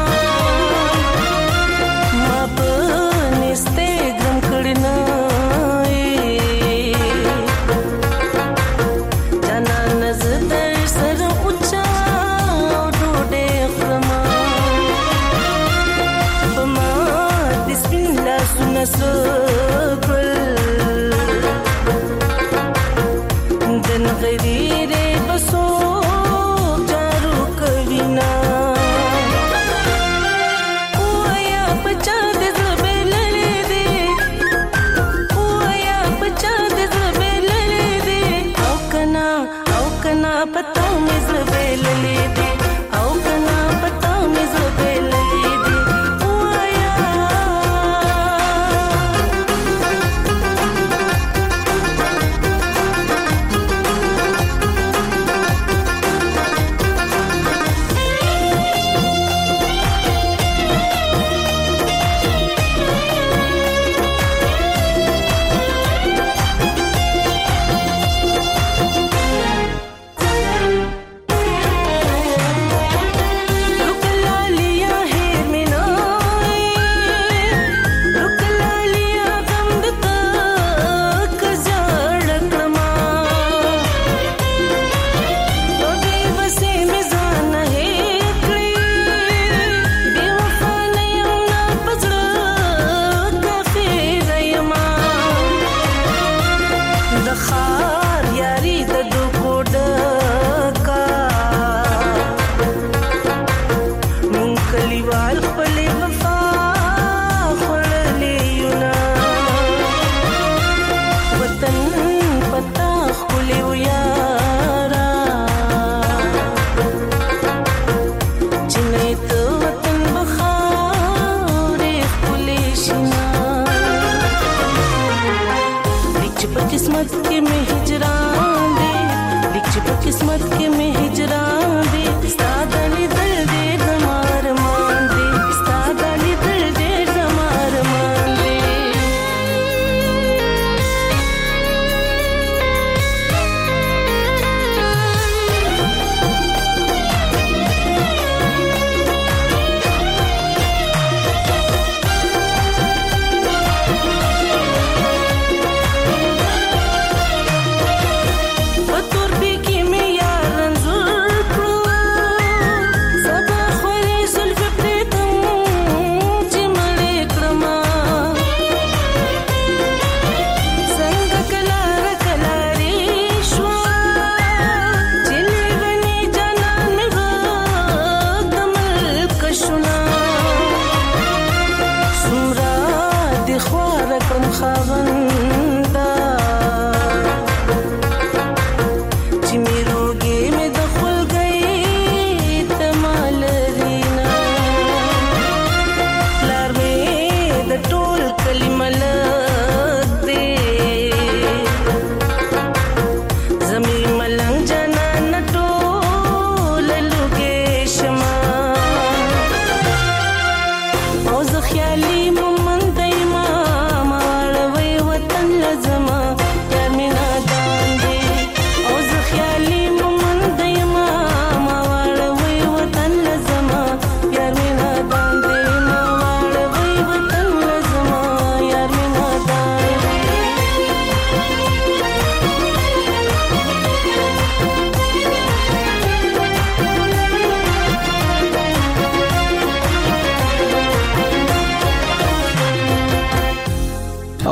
ما په نسته ګرم کړنا سوبل دن غریره بسو جارو کوینا اویا بچا د زبل لری اویا بچا د زبل لری او کنا او کنا پتا مې زبل لری او کنا پتا مې زبل لری किस्मत के में हिजरान दे सादली दिल दे हमार मान दे सादली दिल दे हमार मान दे خیالي مومن دایما ماړوي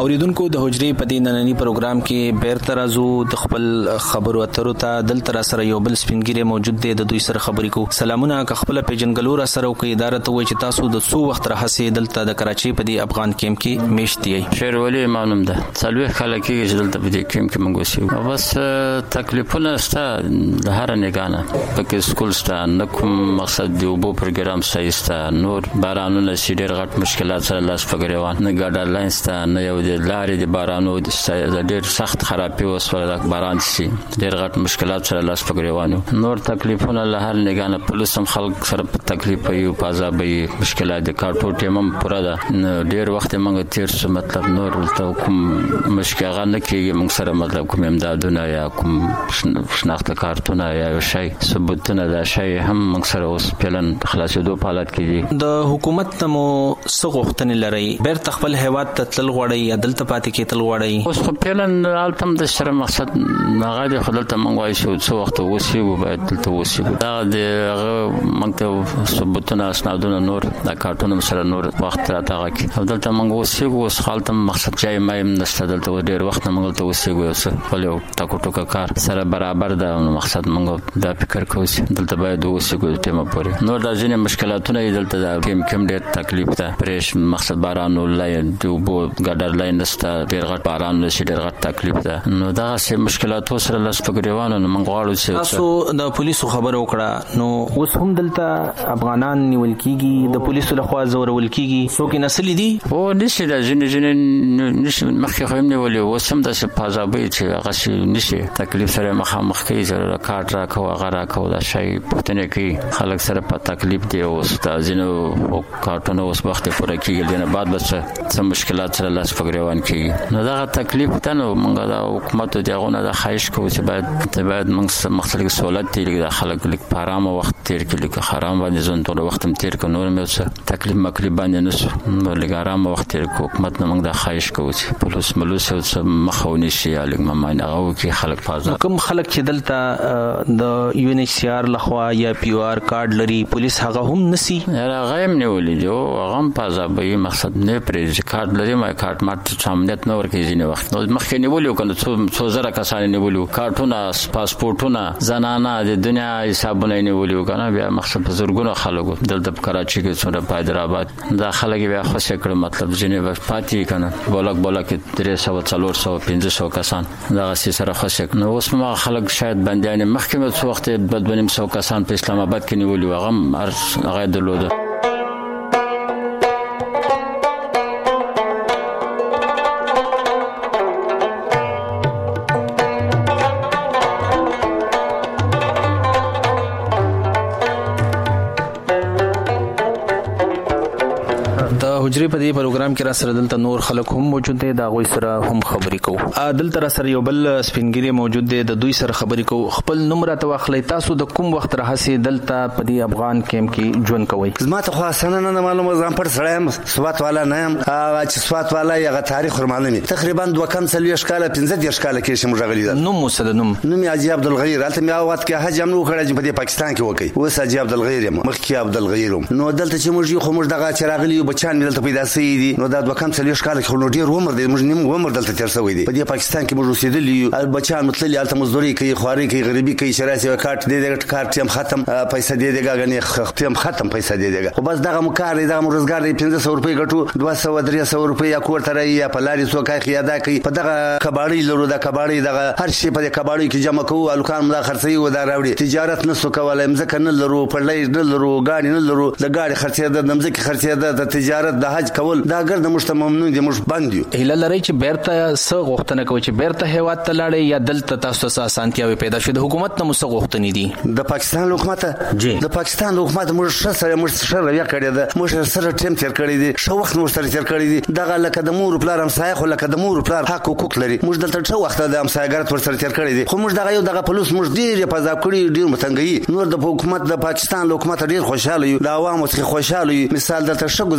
اوریدونکو د حجرې په دې نننی پروګرام کې بیرته راځو د خپل خبرو اترو ته. دلته را سره یو بل سپینګیری موجود دی, د دوی سره خبرې کوو. سلامونه. که خپل پیژنګلو را سره وکړئ اداره ته وایي چې تاسو د څو وخت راهسې دلته د کراچۍ په دې افغان کیمپ کې میشت یې؟ شیرولي معلوم ده څلوېښت کاله کېږي چې دلته په دې کیمپ کې موږ اوسېږو. بس تکلیفونه شته د هره نګاه نه, پکې سکول شته, نه کوم مقصد د اوبو پروګرام صحیح شته, نور بارانونه چې ډېر غټ مشکلات سره لاس په ګرېوان, نه ګاډر لاین شته, نه یو د لارې د بارانو د ډېر سخت خرابي وسوله د باران شي, ډېر غټ مشکلات سره لاس په ګرېوان. نور تکلیفونه له هر نګاه نه, پولیس هم خلک سره په تکلیف وي او په عذاب وي, مشکلات د کارټو ټیم هم پوره ده. ډېر وخت موږ تېر شو, مطلب نور ته کوم مشکل هغه نه کېږي موږ سره, مطلب کوم امدادونه یا کوم شناخته کارتونه یا یو شی ثبوتونه دا شی هم موږ سره اوس فعلا خلاصېدو په حالت کې دي. د حکومت ته مو څه غوښتنې لرئ؟ بیرته خپل هیواد ته تلل غواړئ یا دلته پاتې کېدل غواړئ؟ اوس خو فعلا هلته هم د سره مقصد هغه دی, خو دلته موږ وایو چې څه وخت اوسېږو باید دلته اوسېږو. دا د هغه موږ ته ثبوتونه اسنادونه نور دا کارتونه سره نور وخت راته هغه کې او دلته موږ اوسېږو. اوس هلته مقصد جای ما هم نشته, دلته ډېر وخت نه موږ ته اوسېږو. یو څه خپل یو ټاکو ټوکه کار سره برابر ده, مقصد موږ دا فکر کوو چې دلته باید اوسېږو د ټیمه پورې. نور دا ځینې مشکلاتونه یې دلته دا ټیم کې هم ډېر تکلیف ده, پرېش مقصد بارانو لاین د اوبو ګډر لاین نشته, ډېر غټ باران نشي, ډېر غټ تکلیف ده. نو دغسې مشکلاتو سره لاس په ګرېوان نو موږ غواړو چې تاسو د پولیسو خبره وکړه, نو اوس هم دلته افغانان نیول کېږي, د پولیسو لخوا ځورول کېږي, څوک یې نسلي دي؟ او نشي دا ځینې ځینې نشي, مخکې خو هم نیولي, اوس هم داسې په عذابوي چې هغسې نشي, تکلیف سره مخامخ کوي, چې کارت راکوه هغه راکوه, دا شی پوښتنې کوي, خلک سره په تکلیف دی. اوس دا ځینو کارتونه اوس وخت یې پوره کېږي, دې نه بعد به څه څه مشکلات سره لاس په ګرېوان کېږي. نو دغه تکلیف ته نو موږ د حکومت د هغو نه دا خواهش کوو چې باید باید موږ مقصد لږ سهولت دی, لږ د خلک لږ په ارامه وخت تېر کړي, لږ ارام باندې ژوند ټول وخت هم تېر کړو, نور هم یو څه تکلیف مکلیف باندې نه شو, نو لږ ارامه وخت تېر کړو. حکومت نه موږ دا خواهش کوو چې پولیس ملوس یو څه مخه ونیسي یا لږ ممانع هغه وکړي خلک په عذاب. کوم خلک چې دلته د یو ان ایچ سی آر لخوا یا پی او آر کارډ لري, پولیس هغه هم نسی؟ هغه هم نیولي دي, هغه هم په عذابوي, مقصد نه پرېږدي. کارډ لري, ما کارډ ماته امنیت نه ورکوي ځینې وخت. نو مخکې نیولي وو که نه څو زره کسان یې نیولي وو, کارټونه, پاسپورټونه, زنانه, د دنیا حسابونه یې نیولي وو که نه, بیا مقصد په زرګونو خلکو دلته په کراچۍ کې څومره په حیدرآباد دا خلک بیا خوشې کړه, مطلب ځینې به پاتې که نه, بولک بولک درې سوه څلور سوه پنځه سوه کسان دغسې سره خوشې کړه. نو اوس هم خلک شاید بندیان مخکې مې څه وخت دوه دوه نیم سوه کسان په اسلام آباد کې نیولي وو, هغه هم هغه یې درلوده. حجرې په دې پروګرام کې را سره دلته نور خلک هم موجود دي, دا غوي سره هم خبرې کوو. دلته را سره یو بل سپینګیری موجود دی, د دوی سره خبرې کوو. خپل نوم راته واخلئ, تاسو د کوم وخت راهسې دلته په دې افغان کیمپ کې ژوند کوئ؟ زما ته خو اسانه نه معلومه, ځان پټ سړی یم, سوات والا نه یم. هغه چې سوات والا یې هغه تاریخ ورمعلوم وي, تقریبا دوه کم څلوېښت کاله پنځه دېرش کاله کېږي چې موږ راغلي ده. نوم مو څه ده؟ نوم نوم یې حاجي عبدالغیر. هلته مې هغه وخت کې حج هم نه و کړی چې په دې پاکستان کې وکړئ. اوس حاجي عبدالغیر یم, مخکې عبدالغیر وم. نو دلته چې موږ یو خو موږ دغه چې راغلي یو بچیان مې دلته پیدا سوي دي, نو دا دوه کم څلوېښت کاله خو نو ډېر عمر دی, موږ نیم عمر دلته تېر سوی دی. په دې پاکستان کې موږ اوسېدلي یو, بچیان مو تللي, هلته مزدوري کوي, خواري کوي, غریبي کوي, چې راسي کارت دې دیګه, کارت یې هم ختم, پیسه دې دیګه, غنې ختم ختم پیسه دې دیګه. خو بس دغه مو کار دی, دغه مو روزګار دی, پنځه سوه روپۍ ګټو, دوه سوه درې سوه روپۍ یا کور ته رایي یا په لارې څوک اخلي یا دا کوي. په دغه کباړۍ لرو, دا کباړۍ دغه هر شی په دې کباړۍ کې جمع کوو, هلکان مو دا خرڅوي او دا راوړي. تجارت نسو کولی, مځکه نه لرو, پړلی نه لرو, ګاډي نه لرو, د ګاډي خرڅېده, د مځکې خرڅېده, د تجارت د حج کول, دا ګرده موږ ته ممنون دي, موږ بند یو. هیله لرئ چې بیرته څه غوښتنه کوئ, چې بیرته هیواد ته لاړئ یا دلته تاسو ته اسانتیاوې پیدا شوې؟ د حکومت نه مو څه غوښتنې دي؟ د پاکستان له حکومته جی د پاکستان د حکومت موږ ښه سره موږ ښه رویه کړې ده, موږ سره ټیم تېر کړی دی, ښه وخت موږ سره تېر کړی دی. دغه لکه د مور پلار همسایه, خو لکه د مور پلار حق حقوق لري, موږ دلته ښه وخت د همسایهګرت ورسره تېر کړی دی. خو موږ دغه یو دغه پلوس موږ ډېر یې په عذاب کړي, ډېر مو تنګوي. نور د حکومت د پاکستان له حکومت ډېر خوشحاله یو, د عوامو څخه خوشحاله یو. مثال دلته ښه ګزاره مو کړې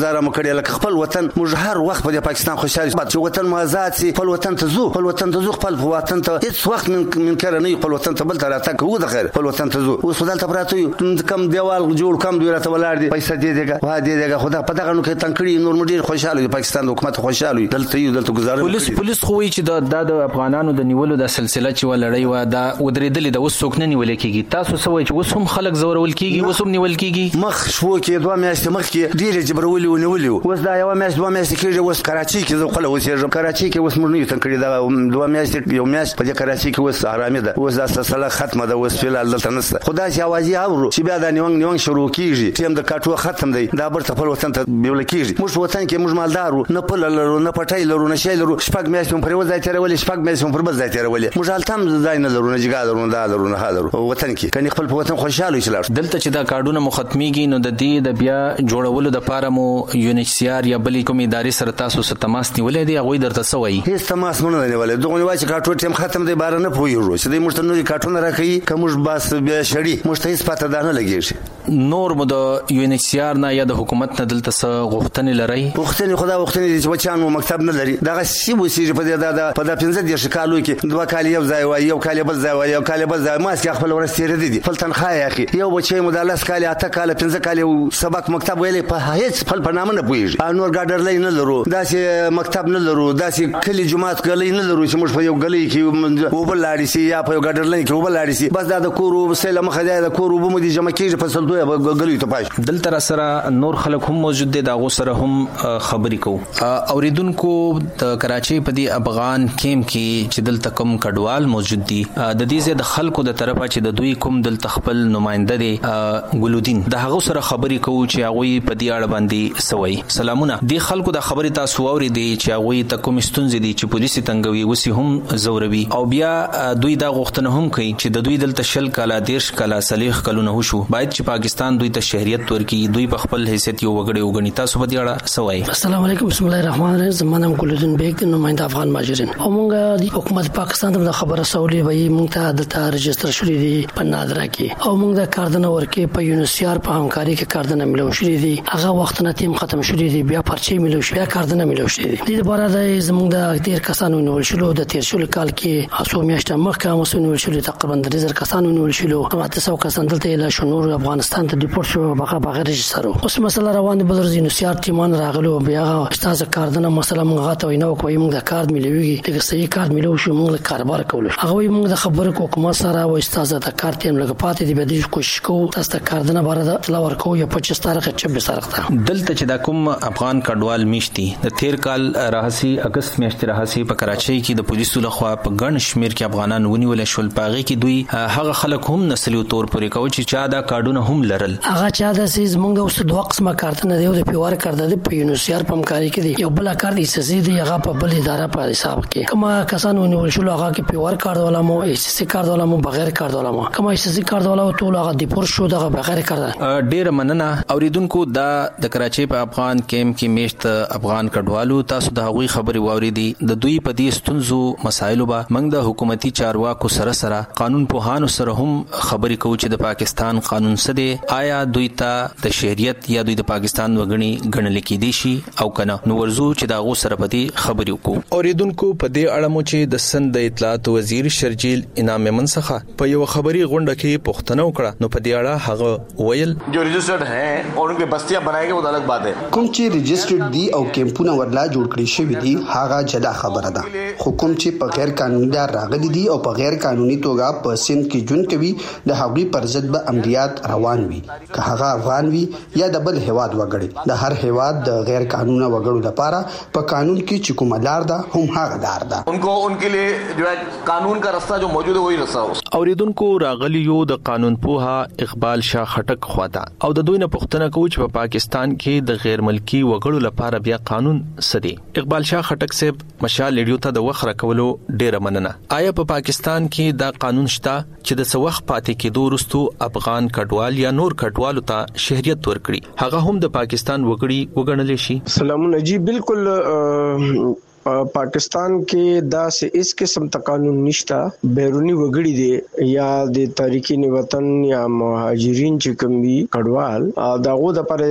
کړی لکه خپل وطن. موږ هر وخت په پاکستان خوشاله چې وطن مو آزاد شي، خپل وطن ته ځو، خپل وطن ته ځو، خپل وطن ته هیڅ وخت من من کړه نه خپل وطن ته بل ته راته کوو د خیر خپل وطن ته ځو. اوس دلته پراته یو کم دیوال جوړ کم دی راته ولار دی پیسې دی دیګه وا دی دیګه خدا پته غنو کې تنکړي نور مډیر خوشاله دی پاکستان حکومت خوشاله دلته یو دلته گزارو. پولیس پولیس خو وی چې د د افغانانو د نیولو د سلسله چې ولړی و دا ودرېدلې د وسوک نه نیول کېږي. تاسو سوي چې وسوم خلک زورول کېږي وسوم نیول کېږي مخ شو کې دوه میاشتې مخ کې ډیر جبرولي ونیولي. اوس دا یو میاشت دوه میاشتې کېږي. اوس کراچي کې زه خپل اوسېږم کراچي کې اوس موږ نه یو تنکړي دا دوه میاشتې یو میاشت په کراچي کې اوس آرامي ده. اوس دا سلسله ختمه ده. اوس فعل دلته نشته. خدای چې اوازي اورو چې بیا دا نیوان نیوان شروع کیږي تیم د کاټو ختم دی دا برته خپل وطن ته بیول کیږي. موږ وطن کې موږ مالدارو نه پل لرو نه پټای لرو نه شی لرو. شپږ میاشتې پر وځای تیرولې شپږ میاشتې پر بل ځای تیرولې. موږ التم ځای نه لرو نه جګا لرو نه لرو نه لرو وطن کې کني خپل وطن خوشاله شي. دلته چې دا کارډونه مختميږي نو د دې د بیا جوړولو د پاره مو یونیسيار یا بلې کوم ادارې سره تاسو سره تماس نیولې دی هغه درته سوي؟ هیڅ تماس مونږ نه نیولې. دغه وایي چې کاټو ټیم ختم دی بار نه پویږو چې د مشتنو کاټونه راکې کوم بس بیا شړی مشته هیڅ پته ده نه لګیږي. نور مو د یونیسيار نه یا د حکومت نه دلته څه غوښتنې لري؟ غوښتنې خدا غوښتنې چې بچانو مکتب نه لري دغه سی بو سی په دې دا په د پنځه دیش کالو کې دوه کال یو ځای وای یو کال بل ځای وای یو کال بل ځای ما سي خپل ورستې ردي خپل تنخواه یا اخي یو بچي مدالس کال اته کال پنځه کال سبق مکتب ویلې په هیڅ خپل په نامه نه پويږي. نور ګاډر لای نه لرو داسې مکتب نه لرو داسې کلی جماعت کلی نه لرو چې موږ په یو غلي کې وبل لاړی سي یا په یو ګاډر لای کې وبل لاړی سي بس دا د کورو سیله مخه دی د کورو به مو دي جمع کیږي په سلطوه غلي ته پاش. دلته سره نور خلک هم موجود دي دا غو سره هم خبرې کو. اوریدونکو د کراچي په دی افغان کیم کې چې دلته کوم کډوال موجود دي د دې زه د خلکو د طرفه چې د دوی کوم دلته خپل نماینده دي ګلودین د هغه سره خبرې کوو چې هغه په دی اړه باندې سوي. سلامونه دی خلکو د خبرې تاسو اوري دي چې هغه ته کوم ستونزې دي چې پولیس تنګوي وسی هم زوروي او بیا دوی دا غوښتنه هم کوي چې د دوی دلته شل کاله دیرش کاله صلیخ کلونه وشو باید چې پاکستان دوی ته شهریت ورکړي دوی په خپل حیثیت یو وګړي وګڼي. تاسو په دې اړه سوي؟ السلام علیکم بسم الله الرحمن الرحیم. زمانم ګلودین بیگ نماینده افغان مهاجرین او موږ د حکومت پاکستان د خبره سولې وي موږ ته د تا رجستر شولې دي په نادره کې او موږ د کاردنه ورکې په یونیسيار په همکاري کې کاردنه ملو شولې دي هغه وخت نه تیم ختم شولې دي بیا پرچې ملو شولې بیا کاردنه ملو شولې دي. د بار د زموږ د ډیر کسانو نول شلو د تیر شل کال کې اسو میاشته مخکې مسو نول شلو تقریبا د زر کسانو نول شلو تاسو سو کسان دلته له شنور افغانستان ته ډیپورت شو بغیر بغیر رجستر. اوس مسله روان دي بلر یونیسيار تیمان راغلو بیا استاد کاردنه مسله موږ غاته وینو کوي موږ د کارت ملويږي دغه صحیح کارت ملو شو موږ کاروبار کولو هغه موږ د خبرو حکومت سره او استاد د کارت هم لګ پاتې دی به د کوشش کوو تاسو د کاردنه بار د تلاور کوو یا پچیس تاریخ چوبیس تاریخ ته. دلته چې دا کوم افغان کډوال میشتي د تیر کال راهسي اگست میاشتې راهسي په کراچۍ کې د پولیسو لخوا په ګڼ شمیر کې افغانان ونیول شول پاغي کې دوی هغه خلک هم نسلي تور پورې کوي چې چا دا کارډونه هم لرل هغه چا د سیز موږ اوس دوه قسمه کارتونه دی د پیوار کارت دی په یونیسيار په همکاري کې دی یو بل کارت یې سزي دی هغه په بل اداره په حساب کې کومه کسانو ونیول شول هغه کې پیوار کارت ولا مو ایس سی کارت ولا مو بغیر کارت ولا مو کومه ایس سی کارت ولا ټول هغه دی پور شو دغه بغیر کارت. ډیر مننه اوریدونکو دا د کراچۍ په افغان کیم کې میشت افغان کډوالو تاسو د هغوی خبري واوریدي د دوی په دې ستونزو مسایلو به موږ د حکومتي چارواکو سره سره قانون پوهانو سره هم خبري کوو چې د پاکستان قانون څه دی آیا دوی ته د شهریت یا دوی د پاکستان وګړي ګڼل کېدي شي او کنه نو ورزو چې دا غو سره په دې خبري وکړو. اوریدونکو په دې اړه مو چې د سند د اطلاعات وزیر شرجیل انعام منصخه په یو خبري غونډه کې پوښتنه وکړه نو په دې اړه هغه ویل جو رجسٹرڈ ہیں اور ان کے بستیاں بنائے گئے وہ الگ بات ہے. کوم چې رجسٹرډ دي او کیمپونه ورلا جوړ کړی شوی دي هغه جدا خبره ده. حکومت چې په غیر قانوني لار راغلي دي او په غیر قانوني توګه په سند کې جون کوي د هغوی پر ضد به عملیات روان وي که هغه افغان وي یا د بل هواد وګړي. د هر هواد د غیر قانوني وګړو لپاره په قانون کې چې کومه لار ده هم هغه لار ده. ان کو ان کے لیے جو ہے قانون کا راستہ جو موجود ہے وہی راستہ ہے. اوریدونکو راغلیو د قانون پوها اقبال شاه خټک خواته او د دوی نه پوښتنه کوي چې په پاکستان کې د غیر ملکی وګړو لپاره بیا قانون سدي. اقبال شاه خټک صاحب مشال لیډیو ته د وخت راکولو ډیره مننه. آیا په پاکستان کې دا قانون شته چې د سوخ پاتې کېدو وروسته افغان کډوال یا نور کډوالو ته شهریت ورکړي هغه هم د پاکستان وګړي وګڼل شي؟ سلامونه جی بالکل پاکستان کې دا سه اس قسم ته قانون نشتا بیرونی وګړي دي یا د تارکین وطن یا مهاجرین چې کوم وي کډوال داغه د پر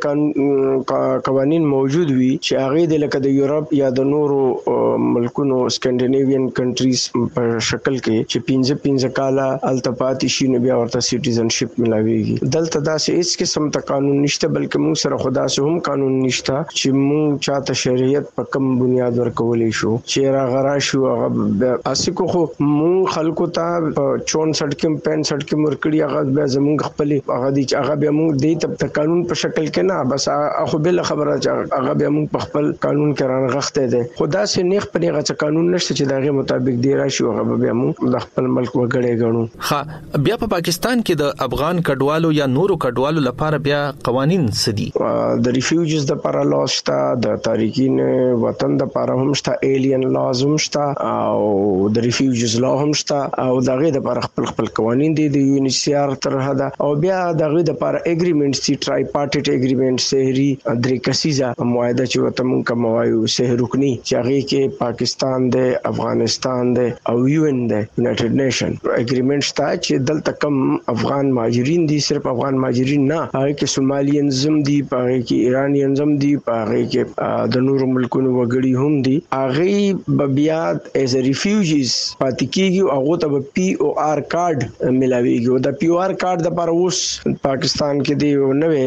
داسې قوانين موجود وي چې هغه د لکه د یورپ یا د نورو ملکونو سکینډینیوین کنټریز په شکل کې چې پنځه پنځه کاله التپاتی شي نو بیا ورته سټیزنشپ ملاويږي دلته داسې اس قسم ته قانون نشته بلکې موږ سره خدا سه هم قانون نشته چې موږ چاته شریعت په کوم بنیاد ورکولې شو چې راغرا شو هغه اسکو خو مون خلکو ته چونسठ کې پنځه کې مرکړی هغه به زمونږ خپل هغه دي هغه به مون د ته قانون په شکل کې نه بس خو بل خبره هغه به مون په خپل قانون کې رانغښته ده خدا سي نیخ په هغه چ قانون نشته چې دغه مطابق دی راشي هغه به مون د خپل ملک وګړي غنو ها بیا په پاکستان کې د افغان کډوالو یا نورو کډوالو لپاره بیا قوانين سدي د ریفیوجز د پر لاس تا د تارکین وطن د پر هم شته ایلین لاز هم شته او د ریفیوجز لا هم شته او دغه د پر خپل خپل قوانين دي د یونیسیار تر هدا او بیا دغه د پر اګریمنټس دي ټرای پارټی اګریمنټ سهري درې کسیزه معاهده چې وته مونږ کوم وایو سه رکنی چې هغه کې پاکستان د افغانستان د او یو ان د یونایټډ نیشن اګریمنټ شته چې دلته کم افغان مهاجرین دي صرف افغان مهاجرین نه هغه کې سومالیانز هم دي هغه کې ایرانیانز هم دي هغه کې د نورو ملکونو وګړي هم دي هغه بیا ایز ا ریفیوجیز پاتې کیږي هغه ته پی او آر کارت ملاويږي او د پی او آر کارت د پر اوس پاکستان کې دی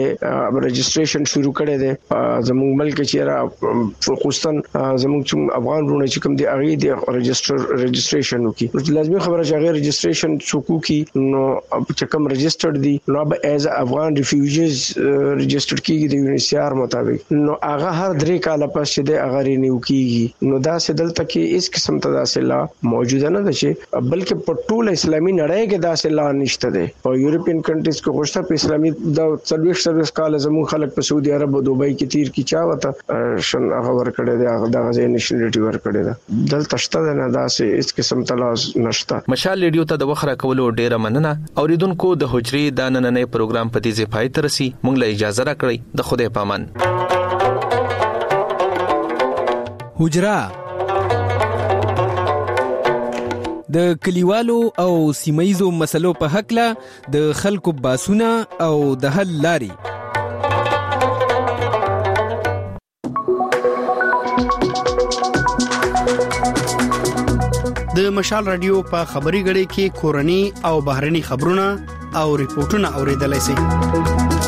نوې رجسټریشن شروع کړي دي زموږ ملک چې را خصوصا زموږ افغان ورونه چې کوم دی هغه دی رجسټر رجسټریشن وکي لازمي خبره چې هغه رجسټریشن څوک کی نو چې کوم رجسټرډ دي نو به ایز افغان ریفیوجیز رجسټر کیږي د یونیسیار مطابق نو هغه هر درې کاله پس چې د هغه رینیو کیږي نو دا سه دلته کې اس قسم ته داسې لا موجوده نه ده چې بلکې په ټول اسلامي نړۍ کې داسې لا نشته ده په یورپین کنټریز کې خوشته په اسلامي د سرویس سرویس کال زمو خلک په سعودي عرب او دوبۍ کې تیر کی چا وته شن هغه ور کړی دی هغه د نېشنلټي ور کړی دی دلته شته نه داسې اس قسم ته لا نشته مشال ریډیو ته د وخره کولو ډیره مننه اوریدونکو د حجري د نننې پروګرام په دې ځای ته رسي مونږ له اجازه راکړئ د خدای پامان حجرا د کلیوالو او سیمایزو مسلو په حق له د خلکو باسونه او د حل لاري د مشال رادیو په خبري غړي کې کورني او بهرني خبرونه او ریپورتونه اوریدلای شئ